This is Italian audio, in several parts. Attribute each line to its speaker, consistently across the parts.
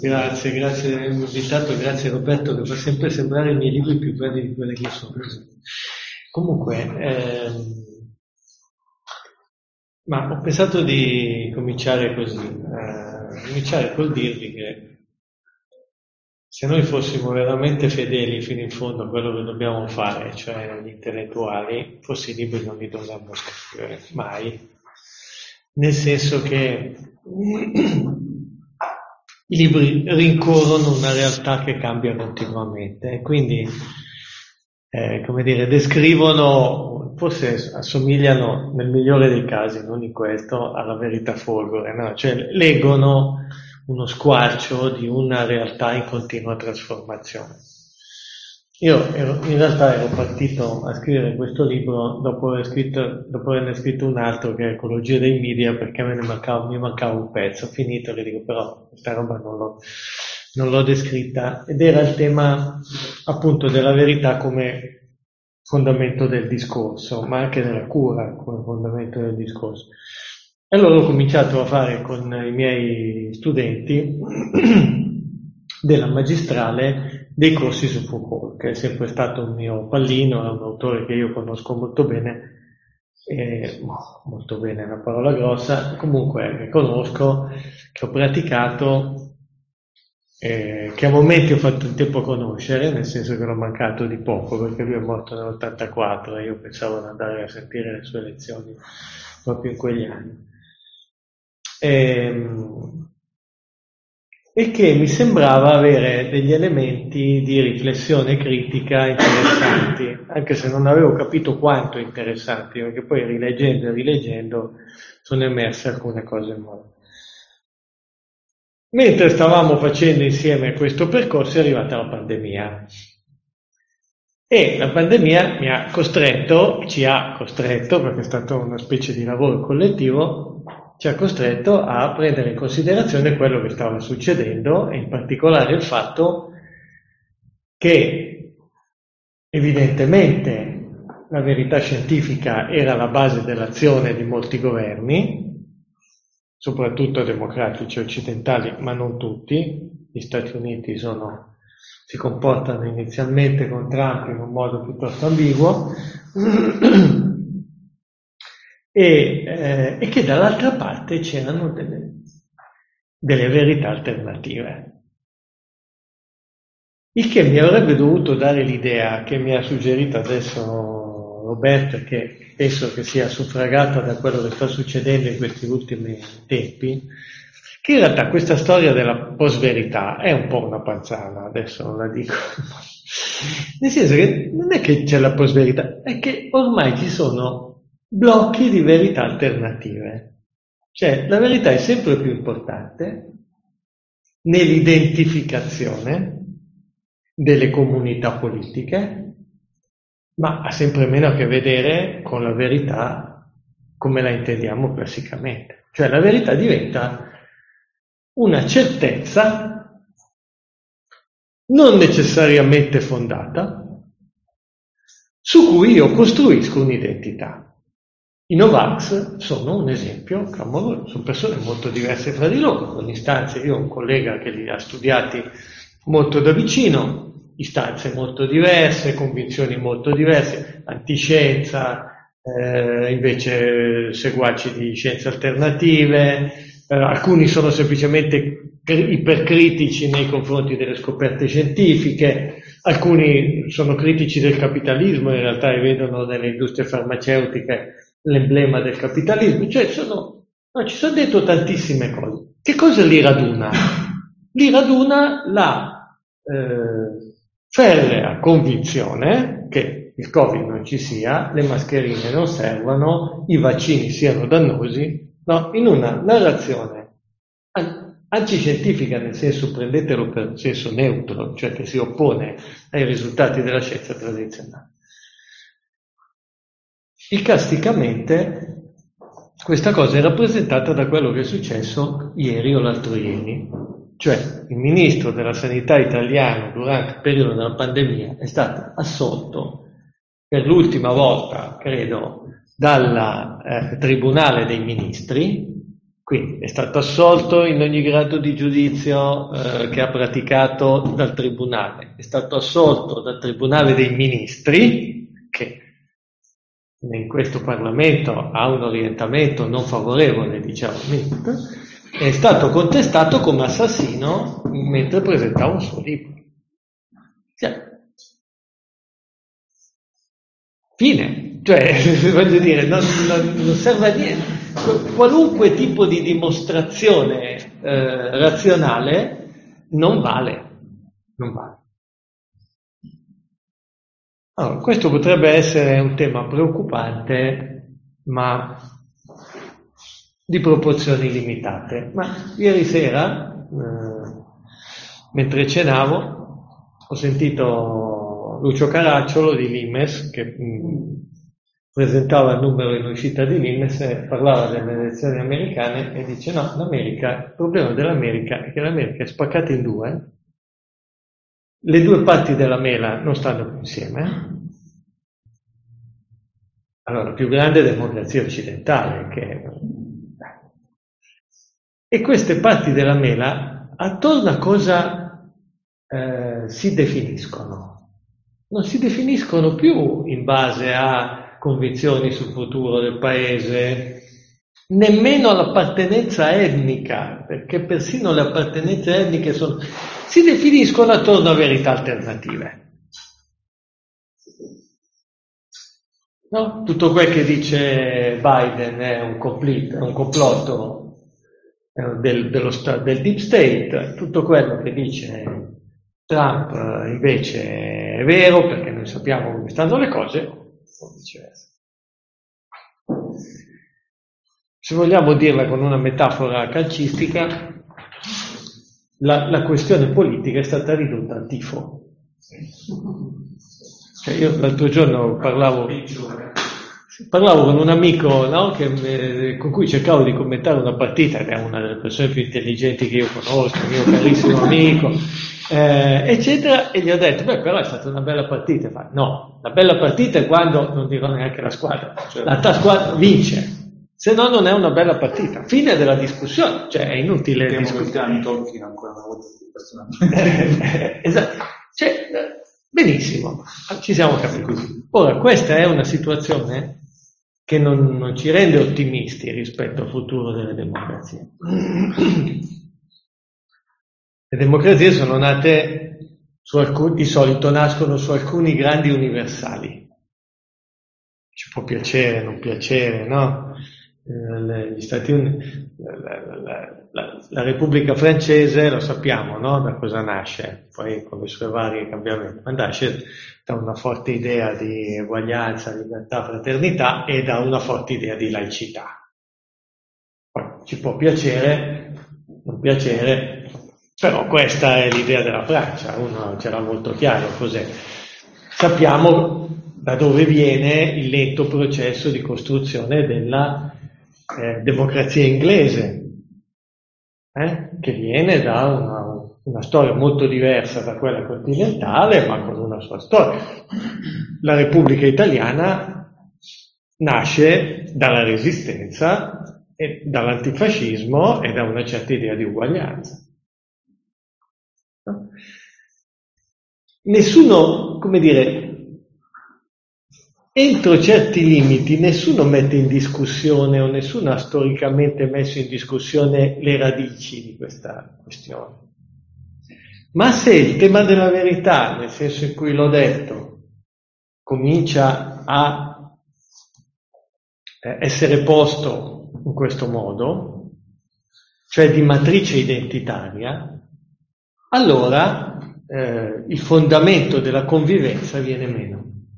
Speaker 1: Grazie di avermi invitato, grazie Roberto che fa sempre sembrare i miei libri più belli di quelli che sono. Comunque, ma ho pensato di cominciare così, cominciare col dirvi che se noi fossimo veramente fedeli fino in fondo a quello che dobbiamo fare, cioè gli intellettuali, forse i libri non li dovremmo scrivere mai, nel senso che i libri rincorrono una realtà che cambia continuamente e quindi, come dire, descrivono, forse assomigliano nel migliore dei casi, non in questo, alla verità folgore, no? Cioè leggono uno squarcio di una realtà in continua trasformazione. In realtà ero partito a scrivere questo libro dopo averne scritto un altro che è Ecologia dei media, perché mi mancava un pezzo, ho finito, che dico però questa roba non l'ho descritta, ed era il tema appunto della verità come fondamento del discorso, ma anche della cura come fondamento del discorso. E allora ho cominciato a fare con i miei studenti della magistrale dei corsi su Foucault, che è sempre stato un mio pallino, è un autore che io conosco molto bene, molto bene è una parola grossa, comunque che conosco, che ho praticato, che a momenti ho fatto in tempo a conoscere, nel senso che l'ho mancato di poco, perché lui è morto nell'84 e io pensavo di andare a sentire le sue lezioni proprio in quegli anni. E che mi sembrava avere degli elementi di riflessione critica interessanti, anche se non avevo capito quanto interessanti, perché poi rileggendo e rileggendo sono emerse alcune cose nuove. Mentre stavamo facendo insieme questo percorso è arrivata la pandemia. E la pandemia ci ha costretto, perché è stato una specie di lavoro collettivo, ci ha costretto a prendere in considerazione quello che stava succedendo e in particolare il fatto che evidentemente la verità scientifica era la base dell'azione di molti governi, soprattutto democratici occidentali, ma non tutti. Gli Stati Uniti si comportano inizialmente con Trump in un modo piuttosto ambiguo e che dall'altra parte c'erano delle verità alternative. Il che mi avrebbe dovuto dare l'idea che mi ha suggerito adesso Roberto, e che penso che sia suffragata da quello che sta succedendo in questi ultimi tempi, che in realtà questa storia della post-verità è un po' una panzana, adesso non la dico, nel senso che non è che c'è la post-verità, è che ormai ci sono blocchi di verità alternative. Cioè, la verità è sempre più importante nell'identificazione delle comunità politiche, ma ha sempre meno a che vedere con la verità come la intendiamo classicamente. Cioè la verità diventa una certezza non necessariamente fondata, su cui io costruisco un'identità. I Novax sono un esempio clamoroso, sono persone molto diverse fra di loro, con istanze, io ho un collega che li ha studiati molto da vicino, istanze molto diverse, convinzioni molto diverse, antiscienza, invece seguaci di scienze alternative, alcuni sono semplicemente ipercritici nei confronti delle scoperte scientifiche, alcuni sono critici del capitalismo, in realtà vedono nelle industrie farmaceutiche l'emblema del capitalismo, cioè ci sono dentro tantissime cose. Che cosa li raduna? Li raduna la ferrea convinzione che il Covid non ci sia, le mascherine non servono, i vaccini siano dannosi, no? In una narrazione antiscientifica, nel senso, prendetelo per senso neutro, cioè che si oppone ai risultati della scienza tradizionale. Icasticamente questa cosa è rappresentata da quello che è successo ieri o l'altro ieri, cioè il ministro della sanità italiano durante il periodo della pandemia è stato assolto per l'ultima volta, credo, dal Tribunale dei Ministri, Quindi è stato assolto in ogni grado di giudizio che ha praticato dal tribunale, è stato assolto dal tribunale dei ministri, che in questo Parlamento ha un orientamento non favorevole, diciamo, è stato contestato come assassino mentre presentava un suo libro. Cioè, fine, cioè, voglio dire, non serve a niente. Qualunque tipo di dimostrazione razionale non vale. Allora, questo potrebbe essere un tema preoccupante, ma di proporzioni limitate. Ma ieri sera, mentre cenavo, ho sentito Lucio Caracciolo di Limes, che presentava il numero in uscita di Limes e parlava delle elezioni americane e dice no, il problema dell'America è che l'America è spaccata in due, le due parti della mela non stanno più insieme. Allora, la più grande democrazia occidentale e queste parti della mela attorno a cosa si definiscono? Non si definiscono più in base a convinzioni sul futuro del paese, nemmeno all'appartenenza etnica, perché persino le appartenenze etniche si definiscono attorno a verità alternative. No? Tutto quel che dice Biden è un complotto del deep state, tutto quello che dice Trump invece è vero perché noi sappiamo come stanno le cose, o viceversa. Se vogliamo dirla con una metafora calcistica, la questione politica è stata ridotta al tifo. Cioè io l'altro giorno parlavo con un amico, no, con cui cercavo di commentare una partita, che è una delle persone più intelligenti che io conosco, un mio carissimo amico, eccetera, e gli ho detto, però è stata una bella partita. No, la bella partita è quando, non dirò neanche la squadra, la tua squadra vince. Se no non è una bella partita. Fine della discussione, cioè è inutile discutere. Esatto. Cioè, benissimo, ci siamo capiti. Ora, questa è una situazione che non ci rende ottimisti rispetto al futuro delle democrazie. Le democrazie sono nate di solito nascono su alcuni grandi universali. Ci può piacere, non piacere, no? Gli Stati Uniti, la Repubblica Francese, lo sappiamo, no? Da cosa nasce, poi con i suoi vari cambiamenti, ma nasce da una forte idea di eguaglianza, libertà, fraternità e da una forte idea di laicità. Poi ci può piacere, non piacere, però questa è l'idea della Francia, uno ce l'ha molto chiaro cos'è. Sappiamo da dove viene il lento processo di costruzione della democrazia inglese, che viene da una storia molto diversa da quella continentale, ma con una sua storia. La Repubblica Italiana nasce dalla Resistenza, e dall'antifascismo e da una certa idea di uguaglianza. Nessuno, come dire, entro certi limiti nessuno mette in discussione o nessuno ha storicamente messo in discussione le radici di questa questione. Ma se il tema della verità, nel senso in cui l'ho detto, comincia a essere posto in questo modo, cioè di matrice identitaria, allora il fondamento della convivenza viene meno.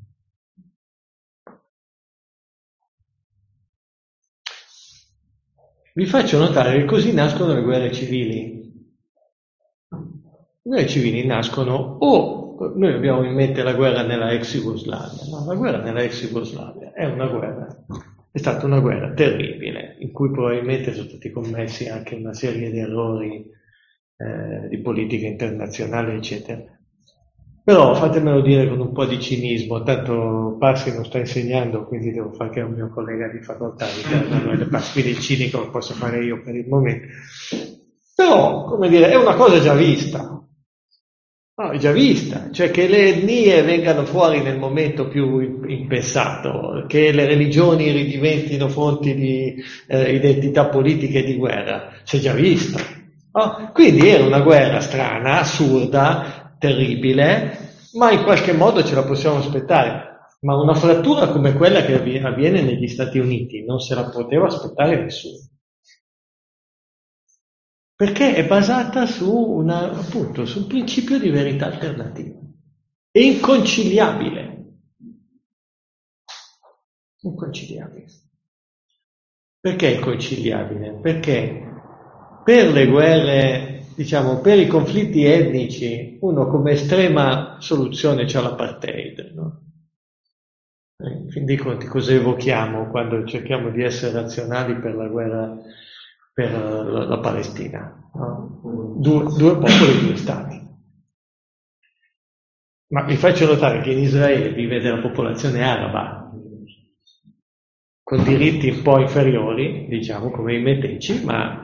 Speaker 1: Vi faccio notare che così nascono le guerre civili. Le guerre civili nascono noi abbiamo in mente la guerra nella ex Jugoslavia, no? La guerra nella ex Jugoslavia è stata una guerra terribile, in cui probabilmente sono stati commessi anche una serie di errori di politica internazionale, eccetera. Però fatemelo dire con un po' di cinismo, tanto Passi non sta insegnando, quindi devo fare che è un mio collega di facoltà di Manuele Passi, quindi il cinico lo posso fare io per il momento. Però, come dire, è una cosa già vista. No, è già vista, cioè che le etnie vengano fuori nel momento più impensato, che le religioni ridiventino fonti di identità politica e di guerra, si è già vista. No? Quindi era una guerra strana, assurda, terribile, ma in qualche modo ce la possiamo aspettare. Ma una frattura come quella che avviene negli Stati Uniti non se la poteva aspettare nessuno. Perché è basata appunto, su un principio di verità alternativa. È inconciliabile. Inconciliabile. Perché è inconciliabile? Perché per le guerre, diciamo, per i conflitti etnici, uno come estrema soluzione c'ha l'apartheid, no? In fin dei conti cosa evochiamo quando cerchiamo di essere razionali per la guerra per la Palestina? No? Due popoli, due stati. Ma vi faccio notare che in Israele vive della popolazione araba, con diritti un po' inferiori, diciamo, come i meteci, ma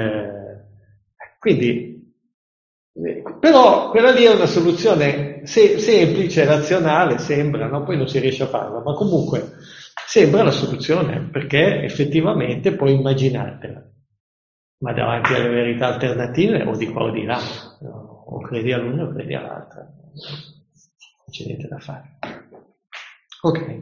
Speaker 1: quindi però quella lì è una soluzione semplice, razionale, sembra, no? Poi non si riesce a farla, ma comunque sembra la soluzione, perché effettivamente puoi immaginartela, ma davanti alle verità alternative o di qua o di là, no? O credi all'una o credi all'altra, non c'è niente da fare. Ok.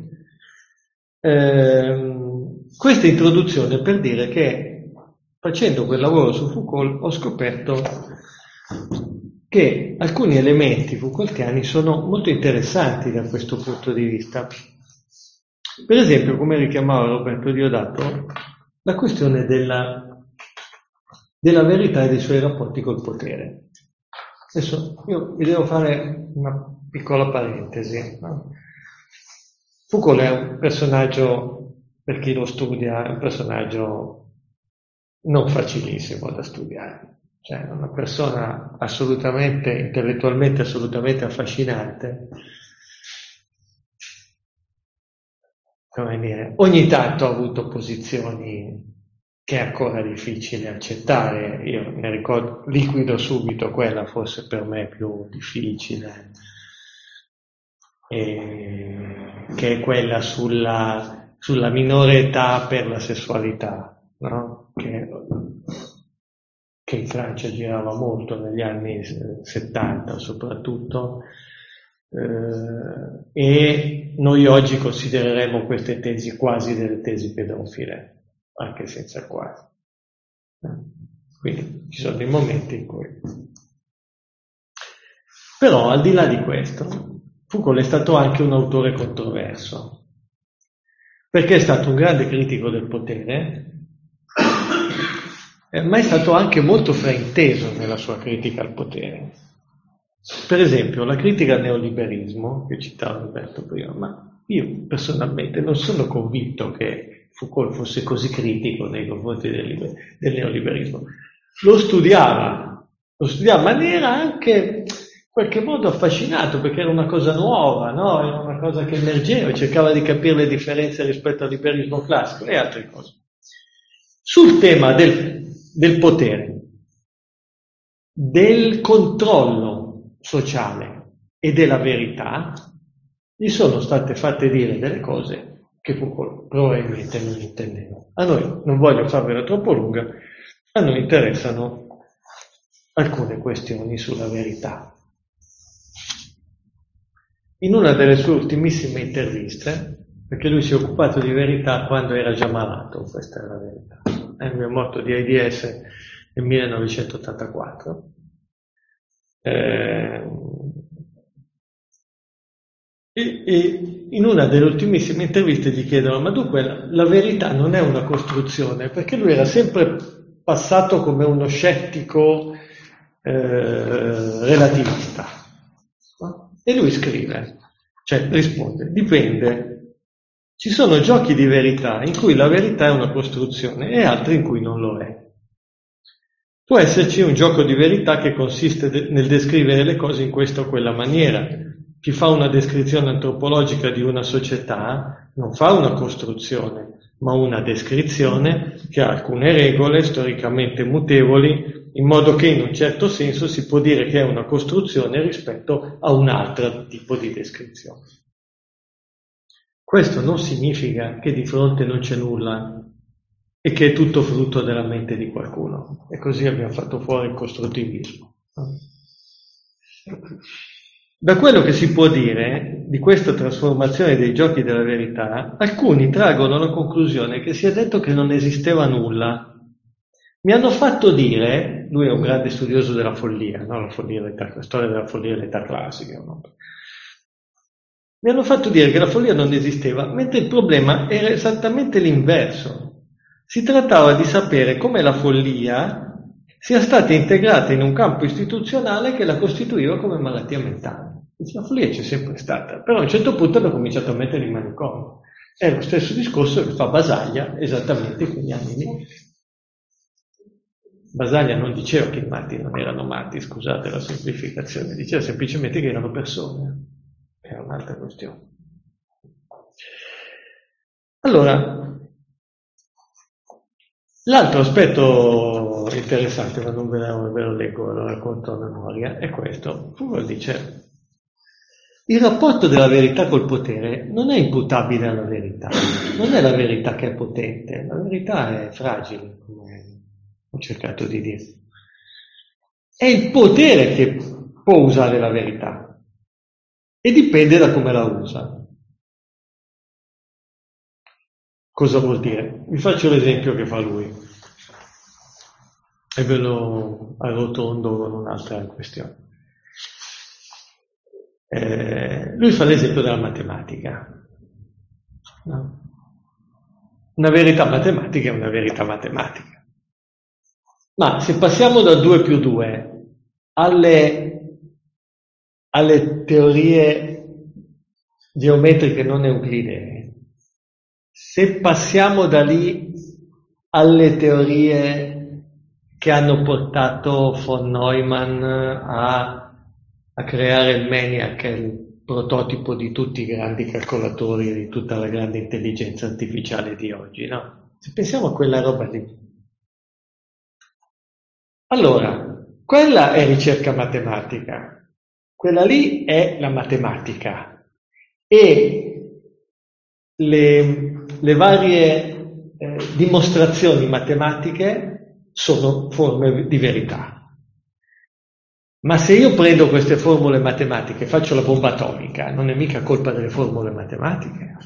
Speaker 1: Questa introduzione per dire che facendo quel lavoro su Foucault ho scoperto che alcuni elementi Foucaultiani sono molto interessanti da questo punto di vista. Per esempio, come richiamava Roberto Diodato, la questione della verità e dei suoi rapporti col potere. Adesso io vi devo fare una piccola parentesi. No? Foucault è un personaggio, per chi lo studia, è un personaggio non facilissimo da studiare. Cioè, è una persona assolutamente, intellettualmente assolutamente affascinante. Come dire, ogni tanto ha avuto posizioni che è ancora difficile accettare. Io mi ricordo, liquido subito quella forse per me più difficile, che è quella sulla minore età per la sessualità, no? Che in Francia girava molto negli anni 70 soprattutto, e noi oggi considereremo queste tesi quasi delle tesi pedofile, anche senza quasi. Quindi ci sono dei momenti in cui... Però al di là di questo, Foucault è stato anche un autore controverso, perché è stato un grande critico del potere, ma è stato anche molto frainteso nella sua critica al potere. Per esempio, la critica al neoliberismo, che citava Alberto prima, ma io personalmente non sono convinto che Foucault fosse così critico nei confronti del neoliberismo. Lo studiava, ma ne era anche in qualche modo affascinato, perché era una cosa nuova, no? Era una cosa che emergeva, cercava di capire le differenze rispetto al liberismo classico e altre cose. Sul tema del potere, del controllo sociale e della verità, gli sono state fatte dire delle cose che Foucault probabilmente non intendeva. A noi, non voglio farvela troppo lunga, a noi interessano alcune questioni sulla verità. In una delle sue ultimissime interviste, perché lui si è occupato di verità quando era già malato, questa è la verità, lui è morto di AIDS nel 1984, e in una delle ultimissime interviste gli chiedono: ma dunque la verità non è una costruzione? Perché lui era sempre passato come uno scettico relativista, no? E lui scrive, cioè risponde: dipende, ci sono giochi di verità in cui la verità è una costruzione e altri in cui non lo è. Può esserci un gioco di verità che consiste nel descrivere le cose in questa o quella maniera, chi fa una descrizione antropologica di una società non fa una costruzione, ma una descrizione che ha alcune regole storicamente mutevoli, in modo che in un certo senso si può dire che è una costruzione rispetto a un altro tipo di descrizione. Questo non significa che di fronte non c'è nulla e che è tutto frutto della mente di qualcuno. E così abbiamo fatto fuori il costruttivismo. Da quello che si può dire di questa trasformazione dei giochi della verità, alcuni traggono la conclusione che si è detto che non esisteva nulla. Mi hanno fatto dire, lui è un grande studioso della follia, no? La storia della follia e l'età classica, no? Mi hanno fatto dire che la follia non esisteva, mentre il problema era esattamente l'inverso. Si trattava di sapere come la follia sia stata integrata in un campo istituzionale che la costituiva come malattia mentale. La follia c'è sempre stata, però a un certo punto hanno cominciato a mettere in manicomio. È lo stesso discorso che fa Basaglia esattamente quegli anni lì. Basaglia non diceva che i matti non erano matti, scusate la semplificazione, diceva semplicemente che erano persone. Era un'altra questione. Allora, l'altro aspetto interessante, ma non ve lo leggo, lo racconto a memoria, è questo. Foucault dice: il rapporto della verità col potere non è imputabile alla verità, non è la verità che è potente, la verità è fragile, come ho cercato di dire. È il potere che può usare la verità e dipende da come la usa. Cosa vuol dire? Vi faccio l'esempio che fa lui e ve lo arrotondo con un'altra questione. Lui fa l'esempio della matematica. No? Una verità matematica è una verità matematica. Ma se passiamo da 2 più 2 alle teorie geometriche non euclidee, se passiamo da lì alle teorie che hanno portato von Neumann a creare il MENIAC, il prototipo di tutti i grandi calcolatori, di tutta la grande intelligenza artificiale di oggi, no? Se pensiamo a quella roba lì. Allora, quella è ricerca matematica, quella lì è la matematica e le varie dimostrazioni matematiche sono forme di verità. Ma se io prendo queste formule matematiche e faccio la bomba atomica, non è mica colpa delle formule matematiche.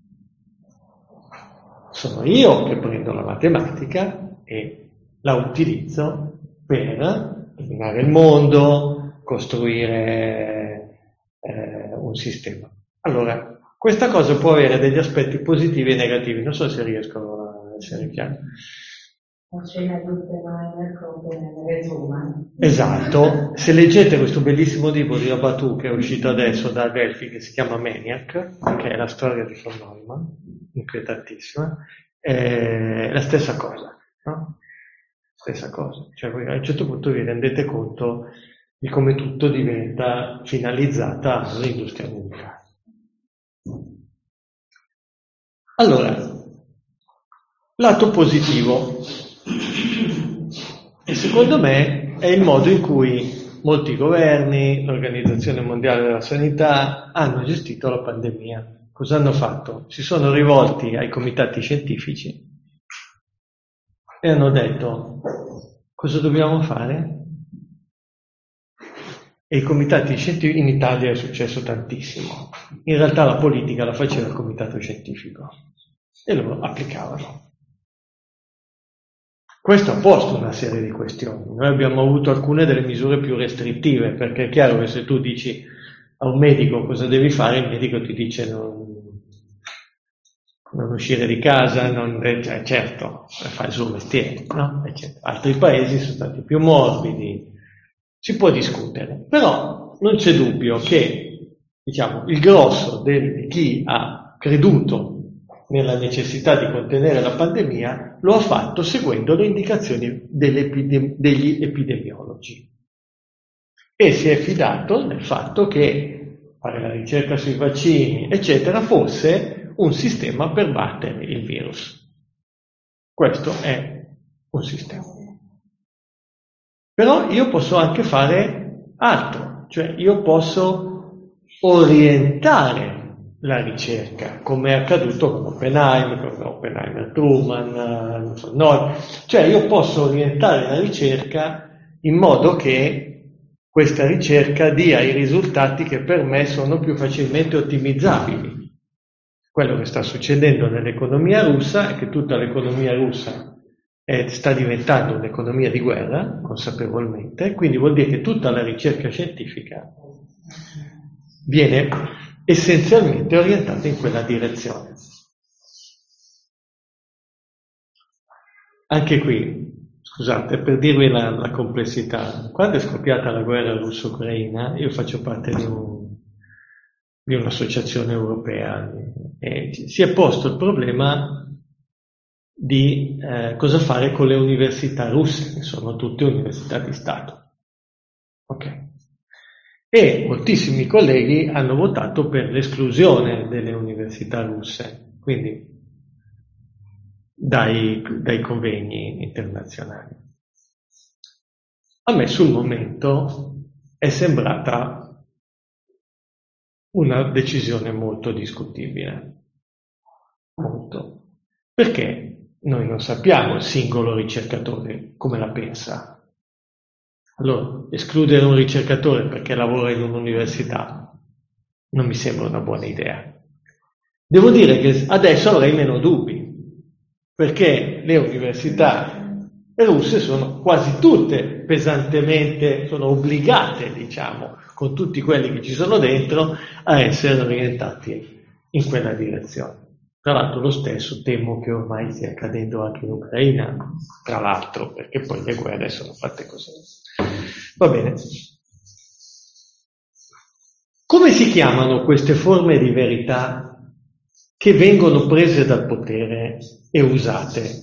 Speaker 1: Sono io che prendo la matematica e la utilizzo per dominare il mondo, costruire un sistema. Allora, questa cosa può avere degli aspetti positivi e negativi, non so se riesco a essere chiaro. Esatto, se leggete questo bellissimo libro di Abatou che è uscito adesso da Delphi che si chiama Maniac, che è la storia di von Neumann, inquietantissima, è la stessa cosa, no? Stessa cosa, cioè voi a un certo punto vi rendete conto di come tutto diventa finalizzata all'industria militare. Allora, lato positivo, e secondo me è il modo in cui molti governi, l'Organizzazione Mondiale della Sanità hanno gestito la pandemia. Cosa hanno fatto? Si sono rivolti ai comitati scientifici e hanno detto: cosa dobbiamo fare? E i comitati scientifici, in Italia è successo tantissimo, in realtà la politica la faceva il comitato scientifico e loro applicavano. Questo ha posto una serie di questioni. Noi abbiamo avuto alcune delle misure più restrittive, perché è chiaro che se tu dici a un medico cosa devi fare, il medico ti dice non uscire di casa, certo, fa il suo mestiere, no? Altri paesi sono stati più morbidi, si può discutere, però non c'è dubbio che, diciamo, il grosso di chi ha creduto nella necessità di contenere la pandemia lo ha fatto seguendo le indicazioni degli epidemiologi e si è fidato nel fatto che fare la ricerca sui vaccini, eccetera, fosse un sistema per battere il virus. Questo è un sistema. Però io posso anche fare altro, cioè io posso orientare la ricerca, come è accaduto con Oppenheimer, Truman, cioè io posso orientare la ricerca in modo che questa ricerca dia i risultati che per me sono più facilmente ottimizzabili. Quello che sta succedendo nell'economia russa è che tutta l'economia russa sta diventando un'economia di guerra, consapevolmente, quindi vuol dire che tutta la ricerca scientifica viene essenzialmente orientata in quella direzione. Anche qui, scusate, per dirvi la complessità, quando è scoppiata la guerra russo-ucraina, io faccio parte di un'associazione europea e si è posto il problema di cosa fare con le università russe, che sono tutte università di Stato. Ok. E moltissimi colleghi hanno votato per l'esclusione delle università russe, quindi dai convegni internazionali. A me sul momento è sembrata una decisione molto discutibile. Molto. Perché noi non sappiamo il singolo ricercatore come la pensa. Allora, escludere un ricercatore perché lavora in un'università non mi sembra una buona idea. Devo dire che adesso avrei meno dubbi, perché le università russe sono quasi tutte pesantemente, sono obbligate, diciamo, con tutti quelli che ci sono dentro, a essere orientati in quella direzione. Tra l'altro lo stesso temo che ormai stia accadendo anche in Ucraina, tra l'altro, perché poi le guerre sono fatte così. Va bene. Come si chiamano queste forme di verità che vengono prese dal potere e usate,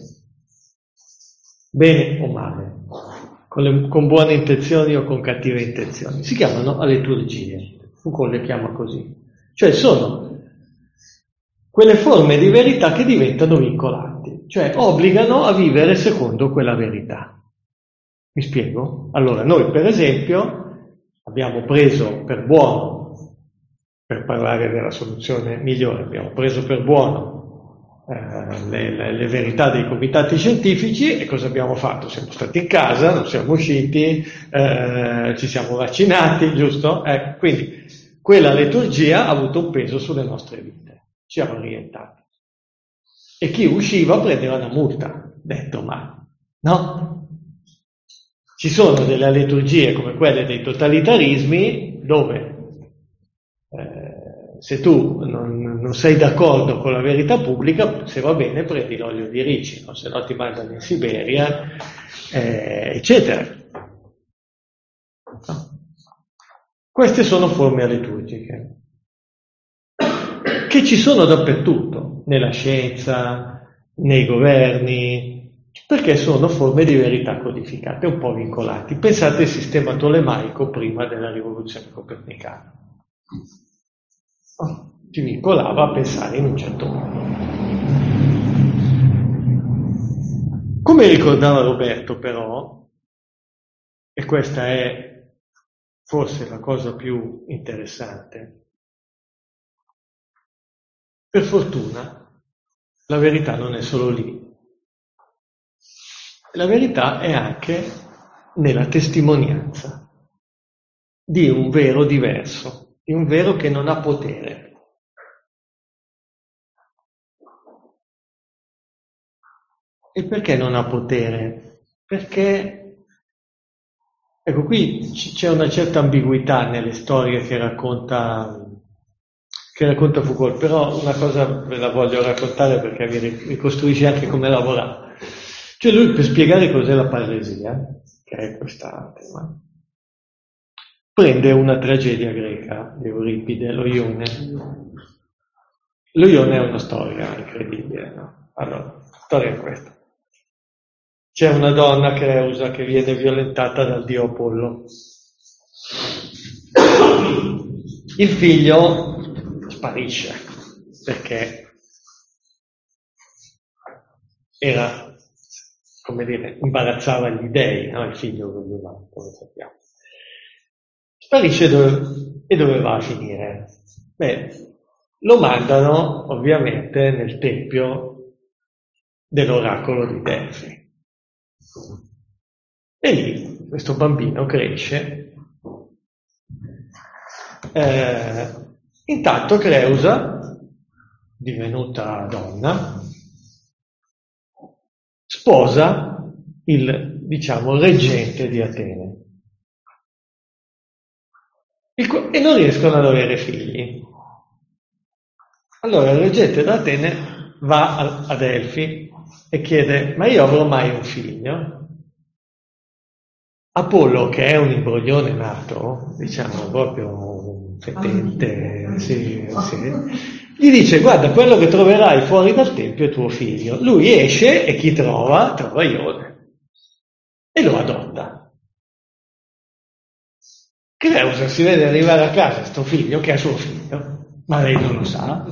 Speaker 1: bene o male, con buone intenzioni o con cattive intenzioni? Si chiamano aleturgie. Foucault le chiama così. Cioè sono quelle forme di verità che diventano vincolanti, cioè obbligano a vivere secondo quella verità. Mi spiego? Allora, noi per esempio abbiamo preso per buono, per parlare della soluzione migliore, abbiamo preso per buono le verità dei comitati scientifici e cosa abbiamo fatto? Siamo stati in casa, non siamo usciti, ci siamo vaccinati, giusto? Quindi quella liturgia ha avuto un peso sulle nostre vite, ci ha orientati. E chi usciva prendeva una multa, detto ma, no? Ci sono delle liturgie come quelle dei totalitarismi dove se tu non sei d'accordo con la verità pubblica, se va bene prendi l'olio di ricino, se no ti mandano in Siberia, eccetera. No. Queste sono forme liturgiche che ci sono dappertutto, nella scienza, nei governi, perché sono forme di verità codificate, un po' vincolanti. Pensate al sistema tolemaico prima della rivoluzione copernicana. Ti vincolava a pensare in un certo modo. Come ricordava Roberto però, e questa è forse la cosa più interessante, per fortuna la verità non è solo lì. La verità è anche nella testimonianza di un vero diverso, di un vero che non ha potere. E perché non ha potere? Perché, ecco, qui c'è una certa ambiguità nelle storie che racconta Foucault, però una cosa ve la voglio raccontare perché vi ricostruisce anche come lavorava. Cioè lui, per spiegare cos'è la parresia, che è questa tema, prende una tragedia greca di Euripide, lo Ione. Lo Ione è una storia incredibile, no? Allora, la storia è questa. C'è una donna creusa che viene violentata dal dio Apollo. il figlio sparisce perché era, come dire, imbarazzava gli dèi, no? Il figlio voleva, come sappiamo. Sparisce e dove va a finire? Beh, lo mandano ovviamente nel tempio dell'oracolo di Delfi. E lì questo bambino cresce. Intanto Creusa, divenuta donna, sposa il, diciamo, reggente di Atene. E non riescono ad avere figli. Allora il reggente d'Atene va a Delfi e chiede: ma io avrò mai un figlio? Apollo, che è un imbroglione nato, diciamo proprio fetente, sì, gli dice: guarda, quello che troverai fuori dal tempio è tuo figlio. Lui esce e chi trova? Trova Ione e lo adotta. Creusa si vede arrivare a casa sto figlio, che è suo figlio, ma lei non lo sa,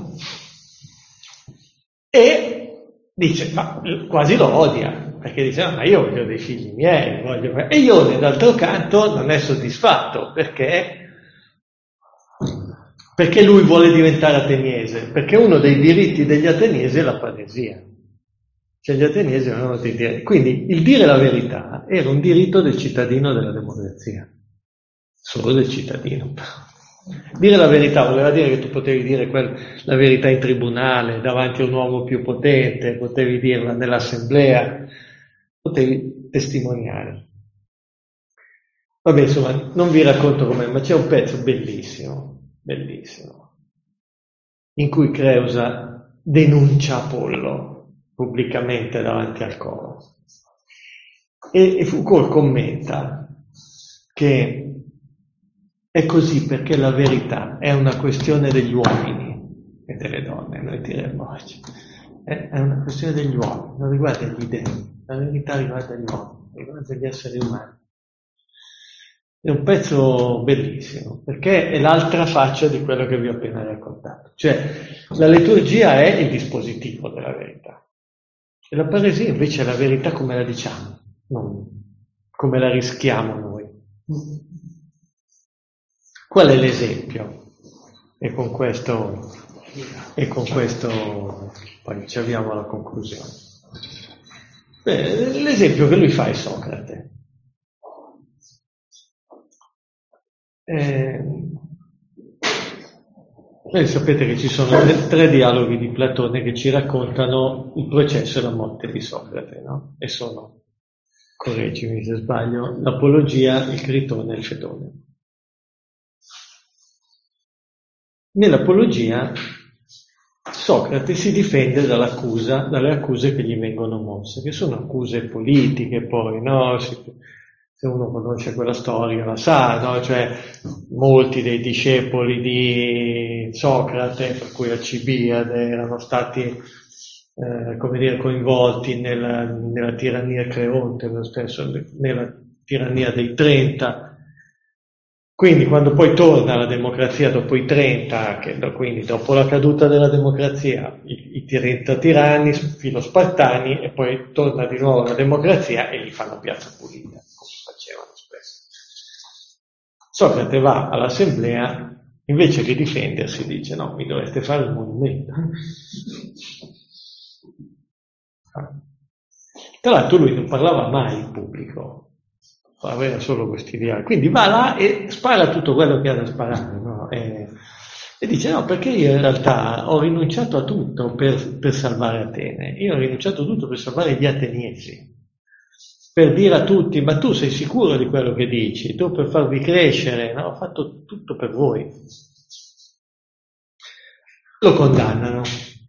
Speaker 1: e dice, ma quasi lo odia, perché dice: ma io voglio dei figli miei, voglio... E Ione d'altro canto non è soddisfatto, perché lui vuole diventare ateniese, perché uno dei diritti degli ateniesi è la paresia. Cioè gli ateniesi avevano dei diritti. Quindi il dire la verità era un diritto del cittadino della democrazia. Solo del cittadino. Dire la verità voleva dire che tu potevi dire la verità in tribunale, davanti a un uomo più potente, potevi dirla nell'assemblea, potevi testimoniare. Vabbè, insomma, non vi racconto com'è, ma c'è un pezzo bellissimo, bellissimo, in cui Creusa denuncia Apollo pubblicamente davanti al coro. E Foucault commenta che è così perché la verità è una questione degli uomini e delle donne, noi diremmo oggi. È una questione degli uomini, non riguarda gli dei, la verità riguarda gli uomini, riguarda gli esseri umani. È un pezzo bellissimo, perché è l'altra faccia di quello che vi ho appena raccontato. Cioè, la liturgia è il dispositivo della verità. E la paresia invece è la verità come la diciamo, non come la rischiamo noi. Qual è l'esempio? E con questo poi ci avviamo alla conclusione. Beh, l'esempio che lui fa è Socrate. Voi sapete che ci sono tre dialoghi di Platone che ci raccontano il processo e la morte di Socrate, no? E sono, correggimi se sbaglio, l'Apologia, il Critone e il Fedone. Nell'Apologia Socrate si difende dalle accuse che gli vengono mosse, che sono accuse politiche poi, no? Se uno conosce quella storia la sa, no? Cioè molti dei discepoli di Socrate, per cui Alcibiade, erano stati come dire, coinvolti nella tirannia Creonte, lo stesso, nella tirannia dei 30. Quindi quando poi torna la democrazia dopo i 30, quindi dopo la caduta della democrazia, i 30 tiranni filo-spartani, e poi torna di nuovo la democrazia e gli fanno piazza pulita, come facevano spesso. Socrate va all'assemblea, invece di difendersi dice: no, mi dovreste fare un monumento. Tra l'altro lui non parlava mai in pubblico, aveva solo questi dialoghi, quindi va là e spara tutto quello che ha da sparare, no? E dice: no, perché io in realtà ho rinunciato a tutto per salvare Atene, io ho rinunciato a tutto per salvare gli ateniesi, per dire a tutti: ma tu sei sicuro di quello che dici, tu per farvi crescere, no? Ho fatto tutto per voi. Lo condannano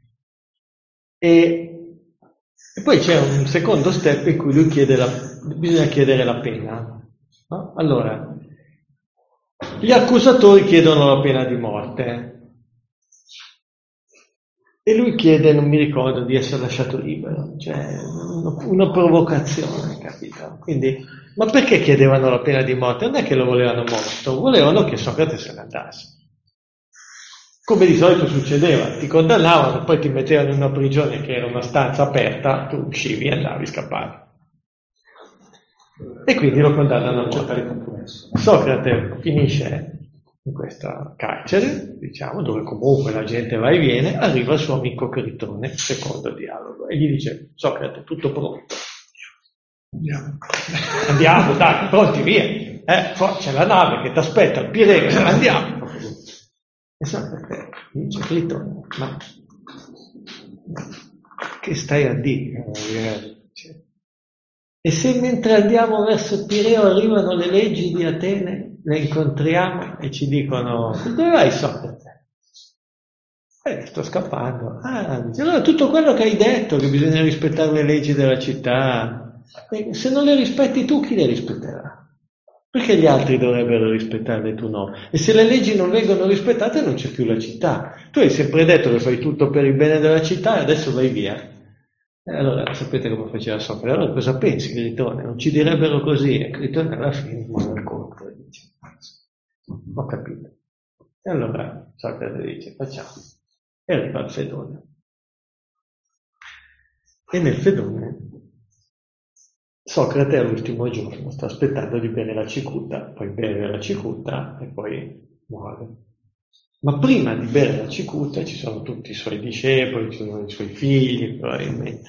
Speaker 1: e poi c'è un secondo step in cui lui bisogna chiedere la pena, no? Allora, gli accusatori chiedono la pena di morte e lui chiede, non mi ricordo, di essere lasciato libero, cioè una provocazione, capito? Quindi, ma perché chiedevano la pena di morte? Non è che lo volevano morto, volevano che Socrate se ne andasse. come di solito succedeva, ti condannavano, poi ti mettevano in una prigione che era una stanza aperta, tu uscivi e andavi, scappavi. E quindi lo condannano a morte. Socrate finisce in questa carcere, diciamo, dove comunque la gente va e viene, arriva il suo amico Critone, secondo dialogo, e gli dice: Socrate, tutto pronto. Andiamo, dai, pronti, via. C'è la nave che ti aspetta al Pireo, andiamo. E Socrate dice: Critone, ma che stai a dire? E se mentre andiamo verso il Pireo arrivano le leggi di Atene, le incontriamo e ci dicono: dove vai, Socrate? Sto scappando. Dice, allora tutto quello che hai detto, che bisogna rispettare le leggi della città, se non le rispetti tu, chi le rispetterà? Perché gli altri dovrebbero rispettarle e tu no? E se le leggi non vengono rispettate non c'è più la città. Tu hai sempre detto che fai tutto per il bene della città e adesso vai via. E allora sapete come faceva Socrate? Allora cosa pensi, Critone? Non ci direbbero così? E Critone alla fine muore contro e dice: ho capito. E allora Socrate dice: facciamo. E arriva il Fedone. E nel Fedone Socrate all'ultimo giorno sta aspettando di bere la cicuta, poi beve la cicuta e poi muore. Ma prima di bere la cicuta ci sono tutti i suoi discepoli, ci sono i suoi figli probabilmente.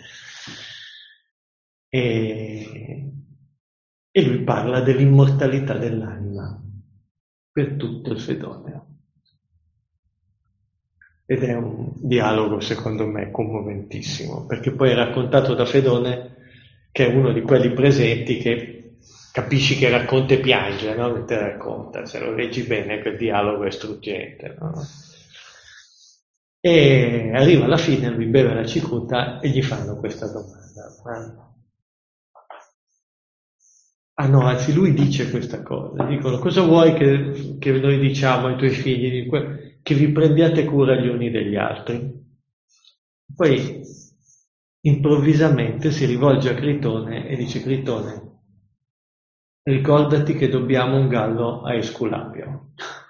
Speaker 1: E lui parla dell'immortalità dell'anima per tutto il Fedone. Ed è un dialogo secondo me commoventissimo, perché poi è raccontato da Fedone, che è uno di quelli presenti che capisci che racconta e piange, no? Mentre racconta, se lo leggi bene quel dialogo è struggente, no? E arriva alla fine, lui beve la cicuta e gli fanno questa domanda. No, anzi lui dice questa cosa, dicono: cosa vuoi che noi diciamo ai tuoi figli? Che vi prendiate cura gli uni degli altri. Poi improvvisamente si rivolge a Critone e dice: Critone, ricordati che dobbiamo un gallo a Esculapio.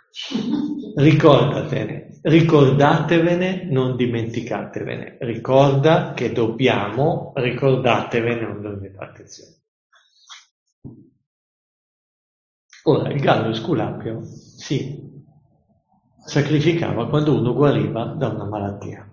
Speaker 1: Ricordatevene, non dimenticatevene. Ricorda che dobbiamo, ricordatevene, non date attenzione. Ora, il gallo Esculapio si sacrificava quando uno guariva da una malattia.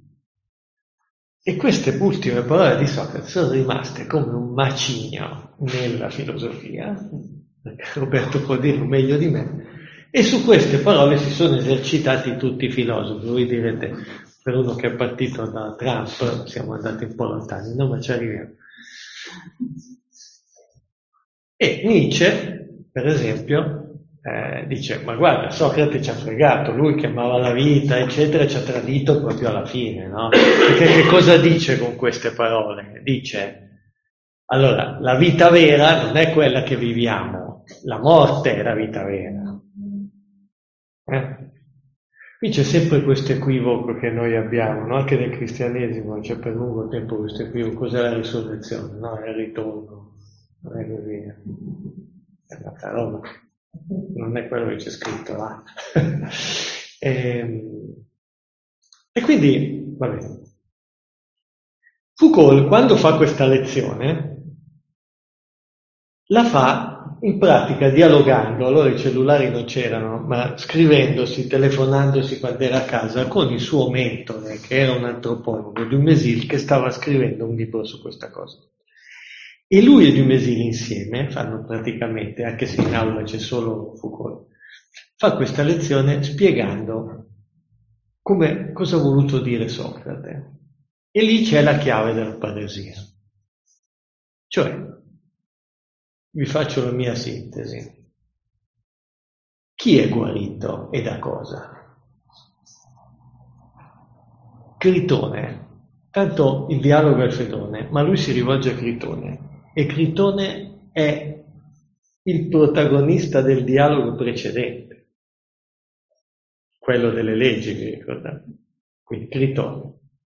Speaker 1: E queste ultime parole di Socrate sono rimaste come un macigno nella filosofia, perché Roberto può dirlo meglio di me, e su queste parole si sono esercitati tutti i filosofi. Voi direte: per uno che è partito da Trump siamo andati un po' lontani, no, ma ci arriviamo. E Nietzsche, per esempio, dice: ma guarda, Socrate ci ha fregato, lui che amava la vita, eccetera, ci ha tradito proprio alla fine, no? Perché che cosa dice con queste parole? Dice: allora, la vita vera non è quella che viviamo, la morte è la vita vera. Qui c'è sempre questo equivoco che noi abbiamo, no? Anche nel cristianesimo c'è per lungo tempo questo equivoco: cos'è la risurrezione? No, è il ritorno, non è così. È una roba. Non è quello che c'è scritto là. E quindi, va bene. Foucault, quando fa questa lezione, la fa in pratica dialogando, allora i cellulari non c'erano, ma scrivendosi, telefonandosi quando era a casa con il suo mentore, che era un antropologo, Dumézil, che stava scrivendo un libro su questa cosa. E lui e Dumézil insieme fanno praticamente, anche se in aula c'è solo Foucault, fa questa lezione spiegando cosa ha voluto dire Socrate. E lì c'è la chiave della paresia. Cioè, vi faccio la mia sintesi. Chi è guarito e da cosa? Critone. Tanto il dialogo è il Fedone, ma lui si rivolge a Critone. E Critone è il protagonista del dialogo precedente, quello delle leggi, vi ricordate? Quindi Critone.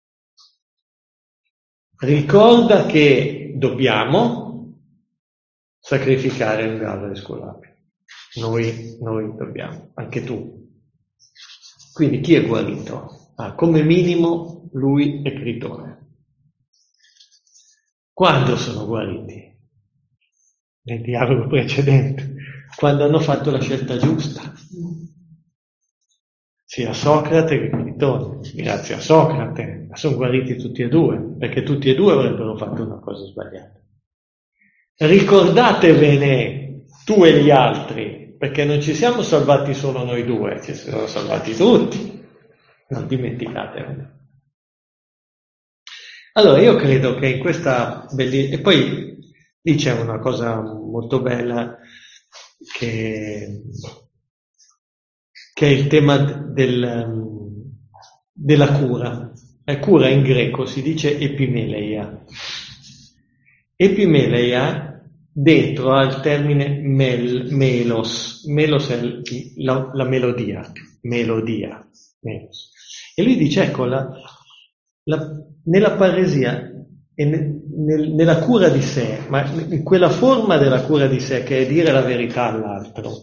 Speaker 1: Ricorda che dobbiamo sacrificare un gallo Esculapio. Noi dobbiamo, anche tu. Quindi chi è guarito? Come minimo lui è Critone. Quando sono guariti? Nel dialogo precedente, quando hanno fatto la scelta giusta. Sia Socrate che Critone, grazie a Socrate, ma sono guariti tutti e due, perché tutti e due avrebbero fatto una cosa sbagliata. Ricordatevene, tu e gli altri, perché non ci siamo salvati solo noi due, ci siamo salvati tutti, non dimenticatevene. Allora io credo che in questa bellissima... E poi lì c'è una cosa molto bella che è il tema della cura. Cura in greco si dice epimeleia. Epimeleia dentro ha il termine melos. Melos è la melodia. Melodia. Melos. E lui dice, ecco, nella paresia e nella cura di sé, ma in quella forma della cura di sé che è dire la verità all'altro,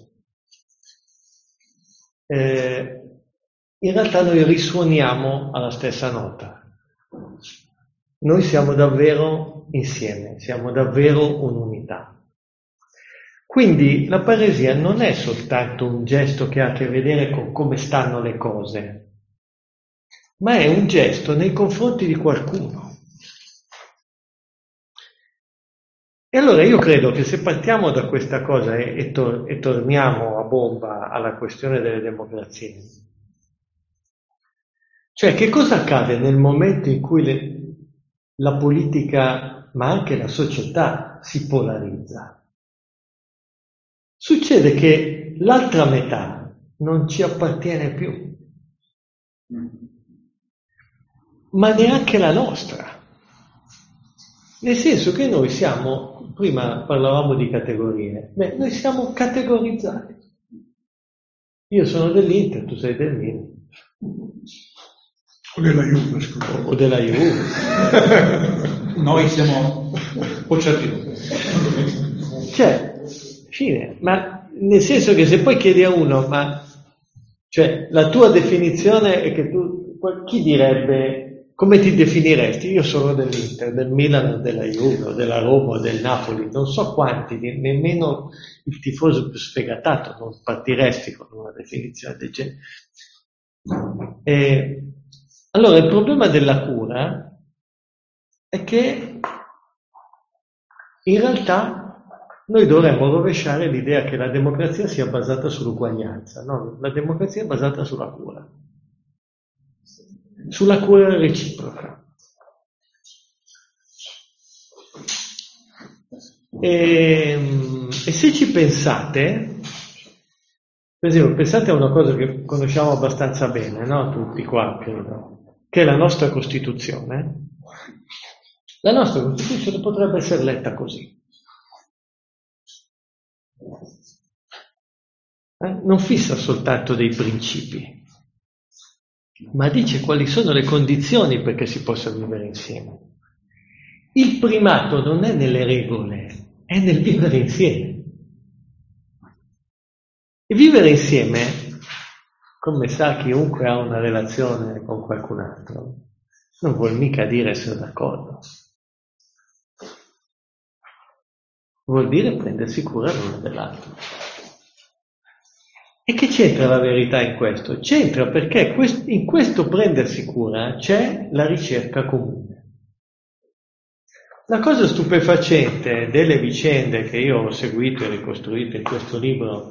Speaker 1: in realtà noi risuoniamo alla stessa nota. Noi siamo davvero insieme, siamo davvero un'unità. Quindi la paresia non è soltanto un gesto che ha a che vedere con come stanno le cose, ma è un gesto nei confronti di qualcuno. E allora io credo che se partiamo da questa cosa e torniamo a bomba alla questione delle democrazie, cioè che cosa accade nel momento in cui la politica, ma anche la società, si polarizza? Succede che l'altra metà non ci appartiene più, ma neanche la nostra. Nel senso che noi siamo, prima parlavamo di categorie, noi siamo categorizzati. Io sono dell'Inter, tu sei del Milan.
Speaker 2: O della Juve, scusa.
Speaker 1: O della Juve.
Speaker 2: Noi siamo bocciati.
Speaker 1: Cioè, fine, ma nel senso che se poi chiedi a uno, ma cioè la tua definizione è che tu, chi direbbe, come ti definiresti? Io sono dell'Inter, del Milan, o della Juve, o della Roma, o del Napoli, non so quanti, nemmeno il tifoso più sfegatato non partiresti con una definizione del genere. Allora il problema della cura è che in realtà noi dovremmo rovesciare l'idea che la democrazia sia basata sull'uguaglianza, no? La democrazia è basata sulla cura reciproca. E se ci pensate, per esempio, pensate a una cosa che conosciamo abbastanza bene, no? Tutti qua, credo, che è la nostra Costituzione. La nostra Costituzione potrebbe essere letta così. Non fissa soltanto dei principi, ma dice quali sono le condizioni perché si possa vivere insieme. Il primato non è nelle regole, è nel vivere insieme. E vivere insieme, come sa chiunque ha una relazione con qualcun altro, non vuol mica dire essere d'accordo. Vuol dire prendersi cura l'uno dell'altro. E che c'entra la verità in questo? C'entra perché in questo prendersi cura c'è la ricerca comune. La cosa stupefacente delle vicende che io ho seguito e ricostruito in questo libro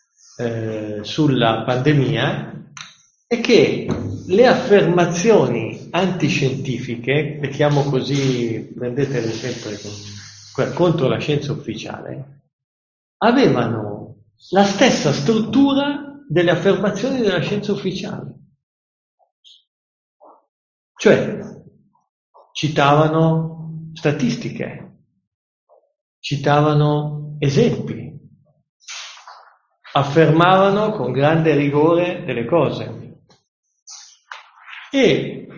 Speaker 1: sulla pandemia è che le affermazioni antiscientifiche, le chiamo così, prendetele sempre contro la scienza ufficiale, avevano la stessa struttura delle affermazioni della scienza ufficiale. Cioè, citavano statistiche, citavano esempi, affermavano con grande rigore delle cose. E,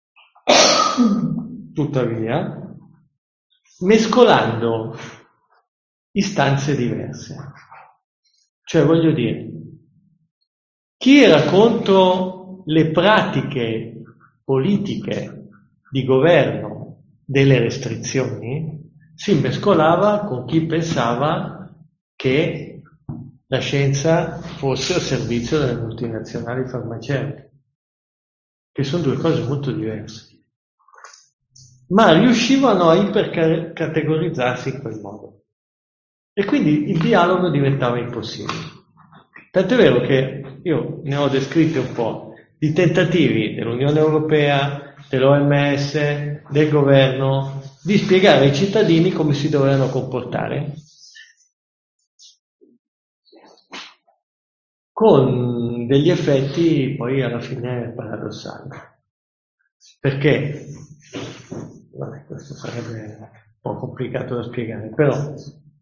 Speaker 1: tuttavia, mescolando istanze diverse. Cioè, voglio dire, chi era contro le pratiche politiche di governo delle restrizioni si mescolava con chi pensava che la scienza fosse al servizio delle multinazionali farmaceutiche, che sono due cose molto diverse, ma riuscivano a ipercategorizzarsi in quel modo. E quindi il dialogo diventava impossibile. Tant'è vero che io ne ho descritti un po' di tentativi dell'Unione Europea, dell'OMS, del governo, di spiegare ai cittadini come si dovevano comportare, con degli effetti poi alla fine paradossali. Perché? Vabbè, questo sarebbe un po' complicato da spiegare, però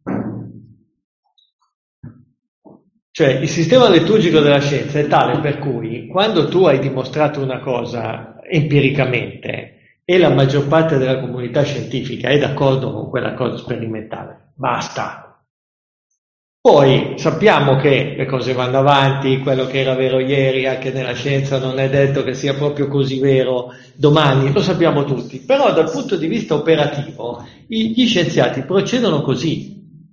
Speaker 1: cioè il sistema liturgico della scienza è tale per cui quando tu hai dimostrato una cosa empiricamente e la maggior parte della comunità scientifica è d'accordo con quella cosa sperimentale, basta. Poi sappiamo che le cose vanno avanti, quello che era vero ieri anche nella scienza non è detto che sia proprio così vero domani, lo sappiamo tutti, però dal punto di vista operativo gli scienziati procedono così.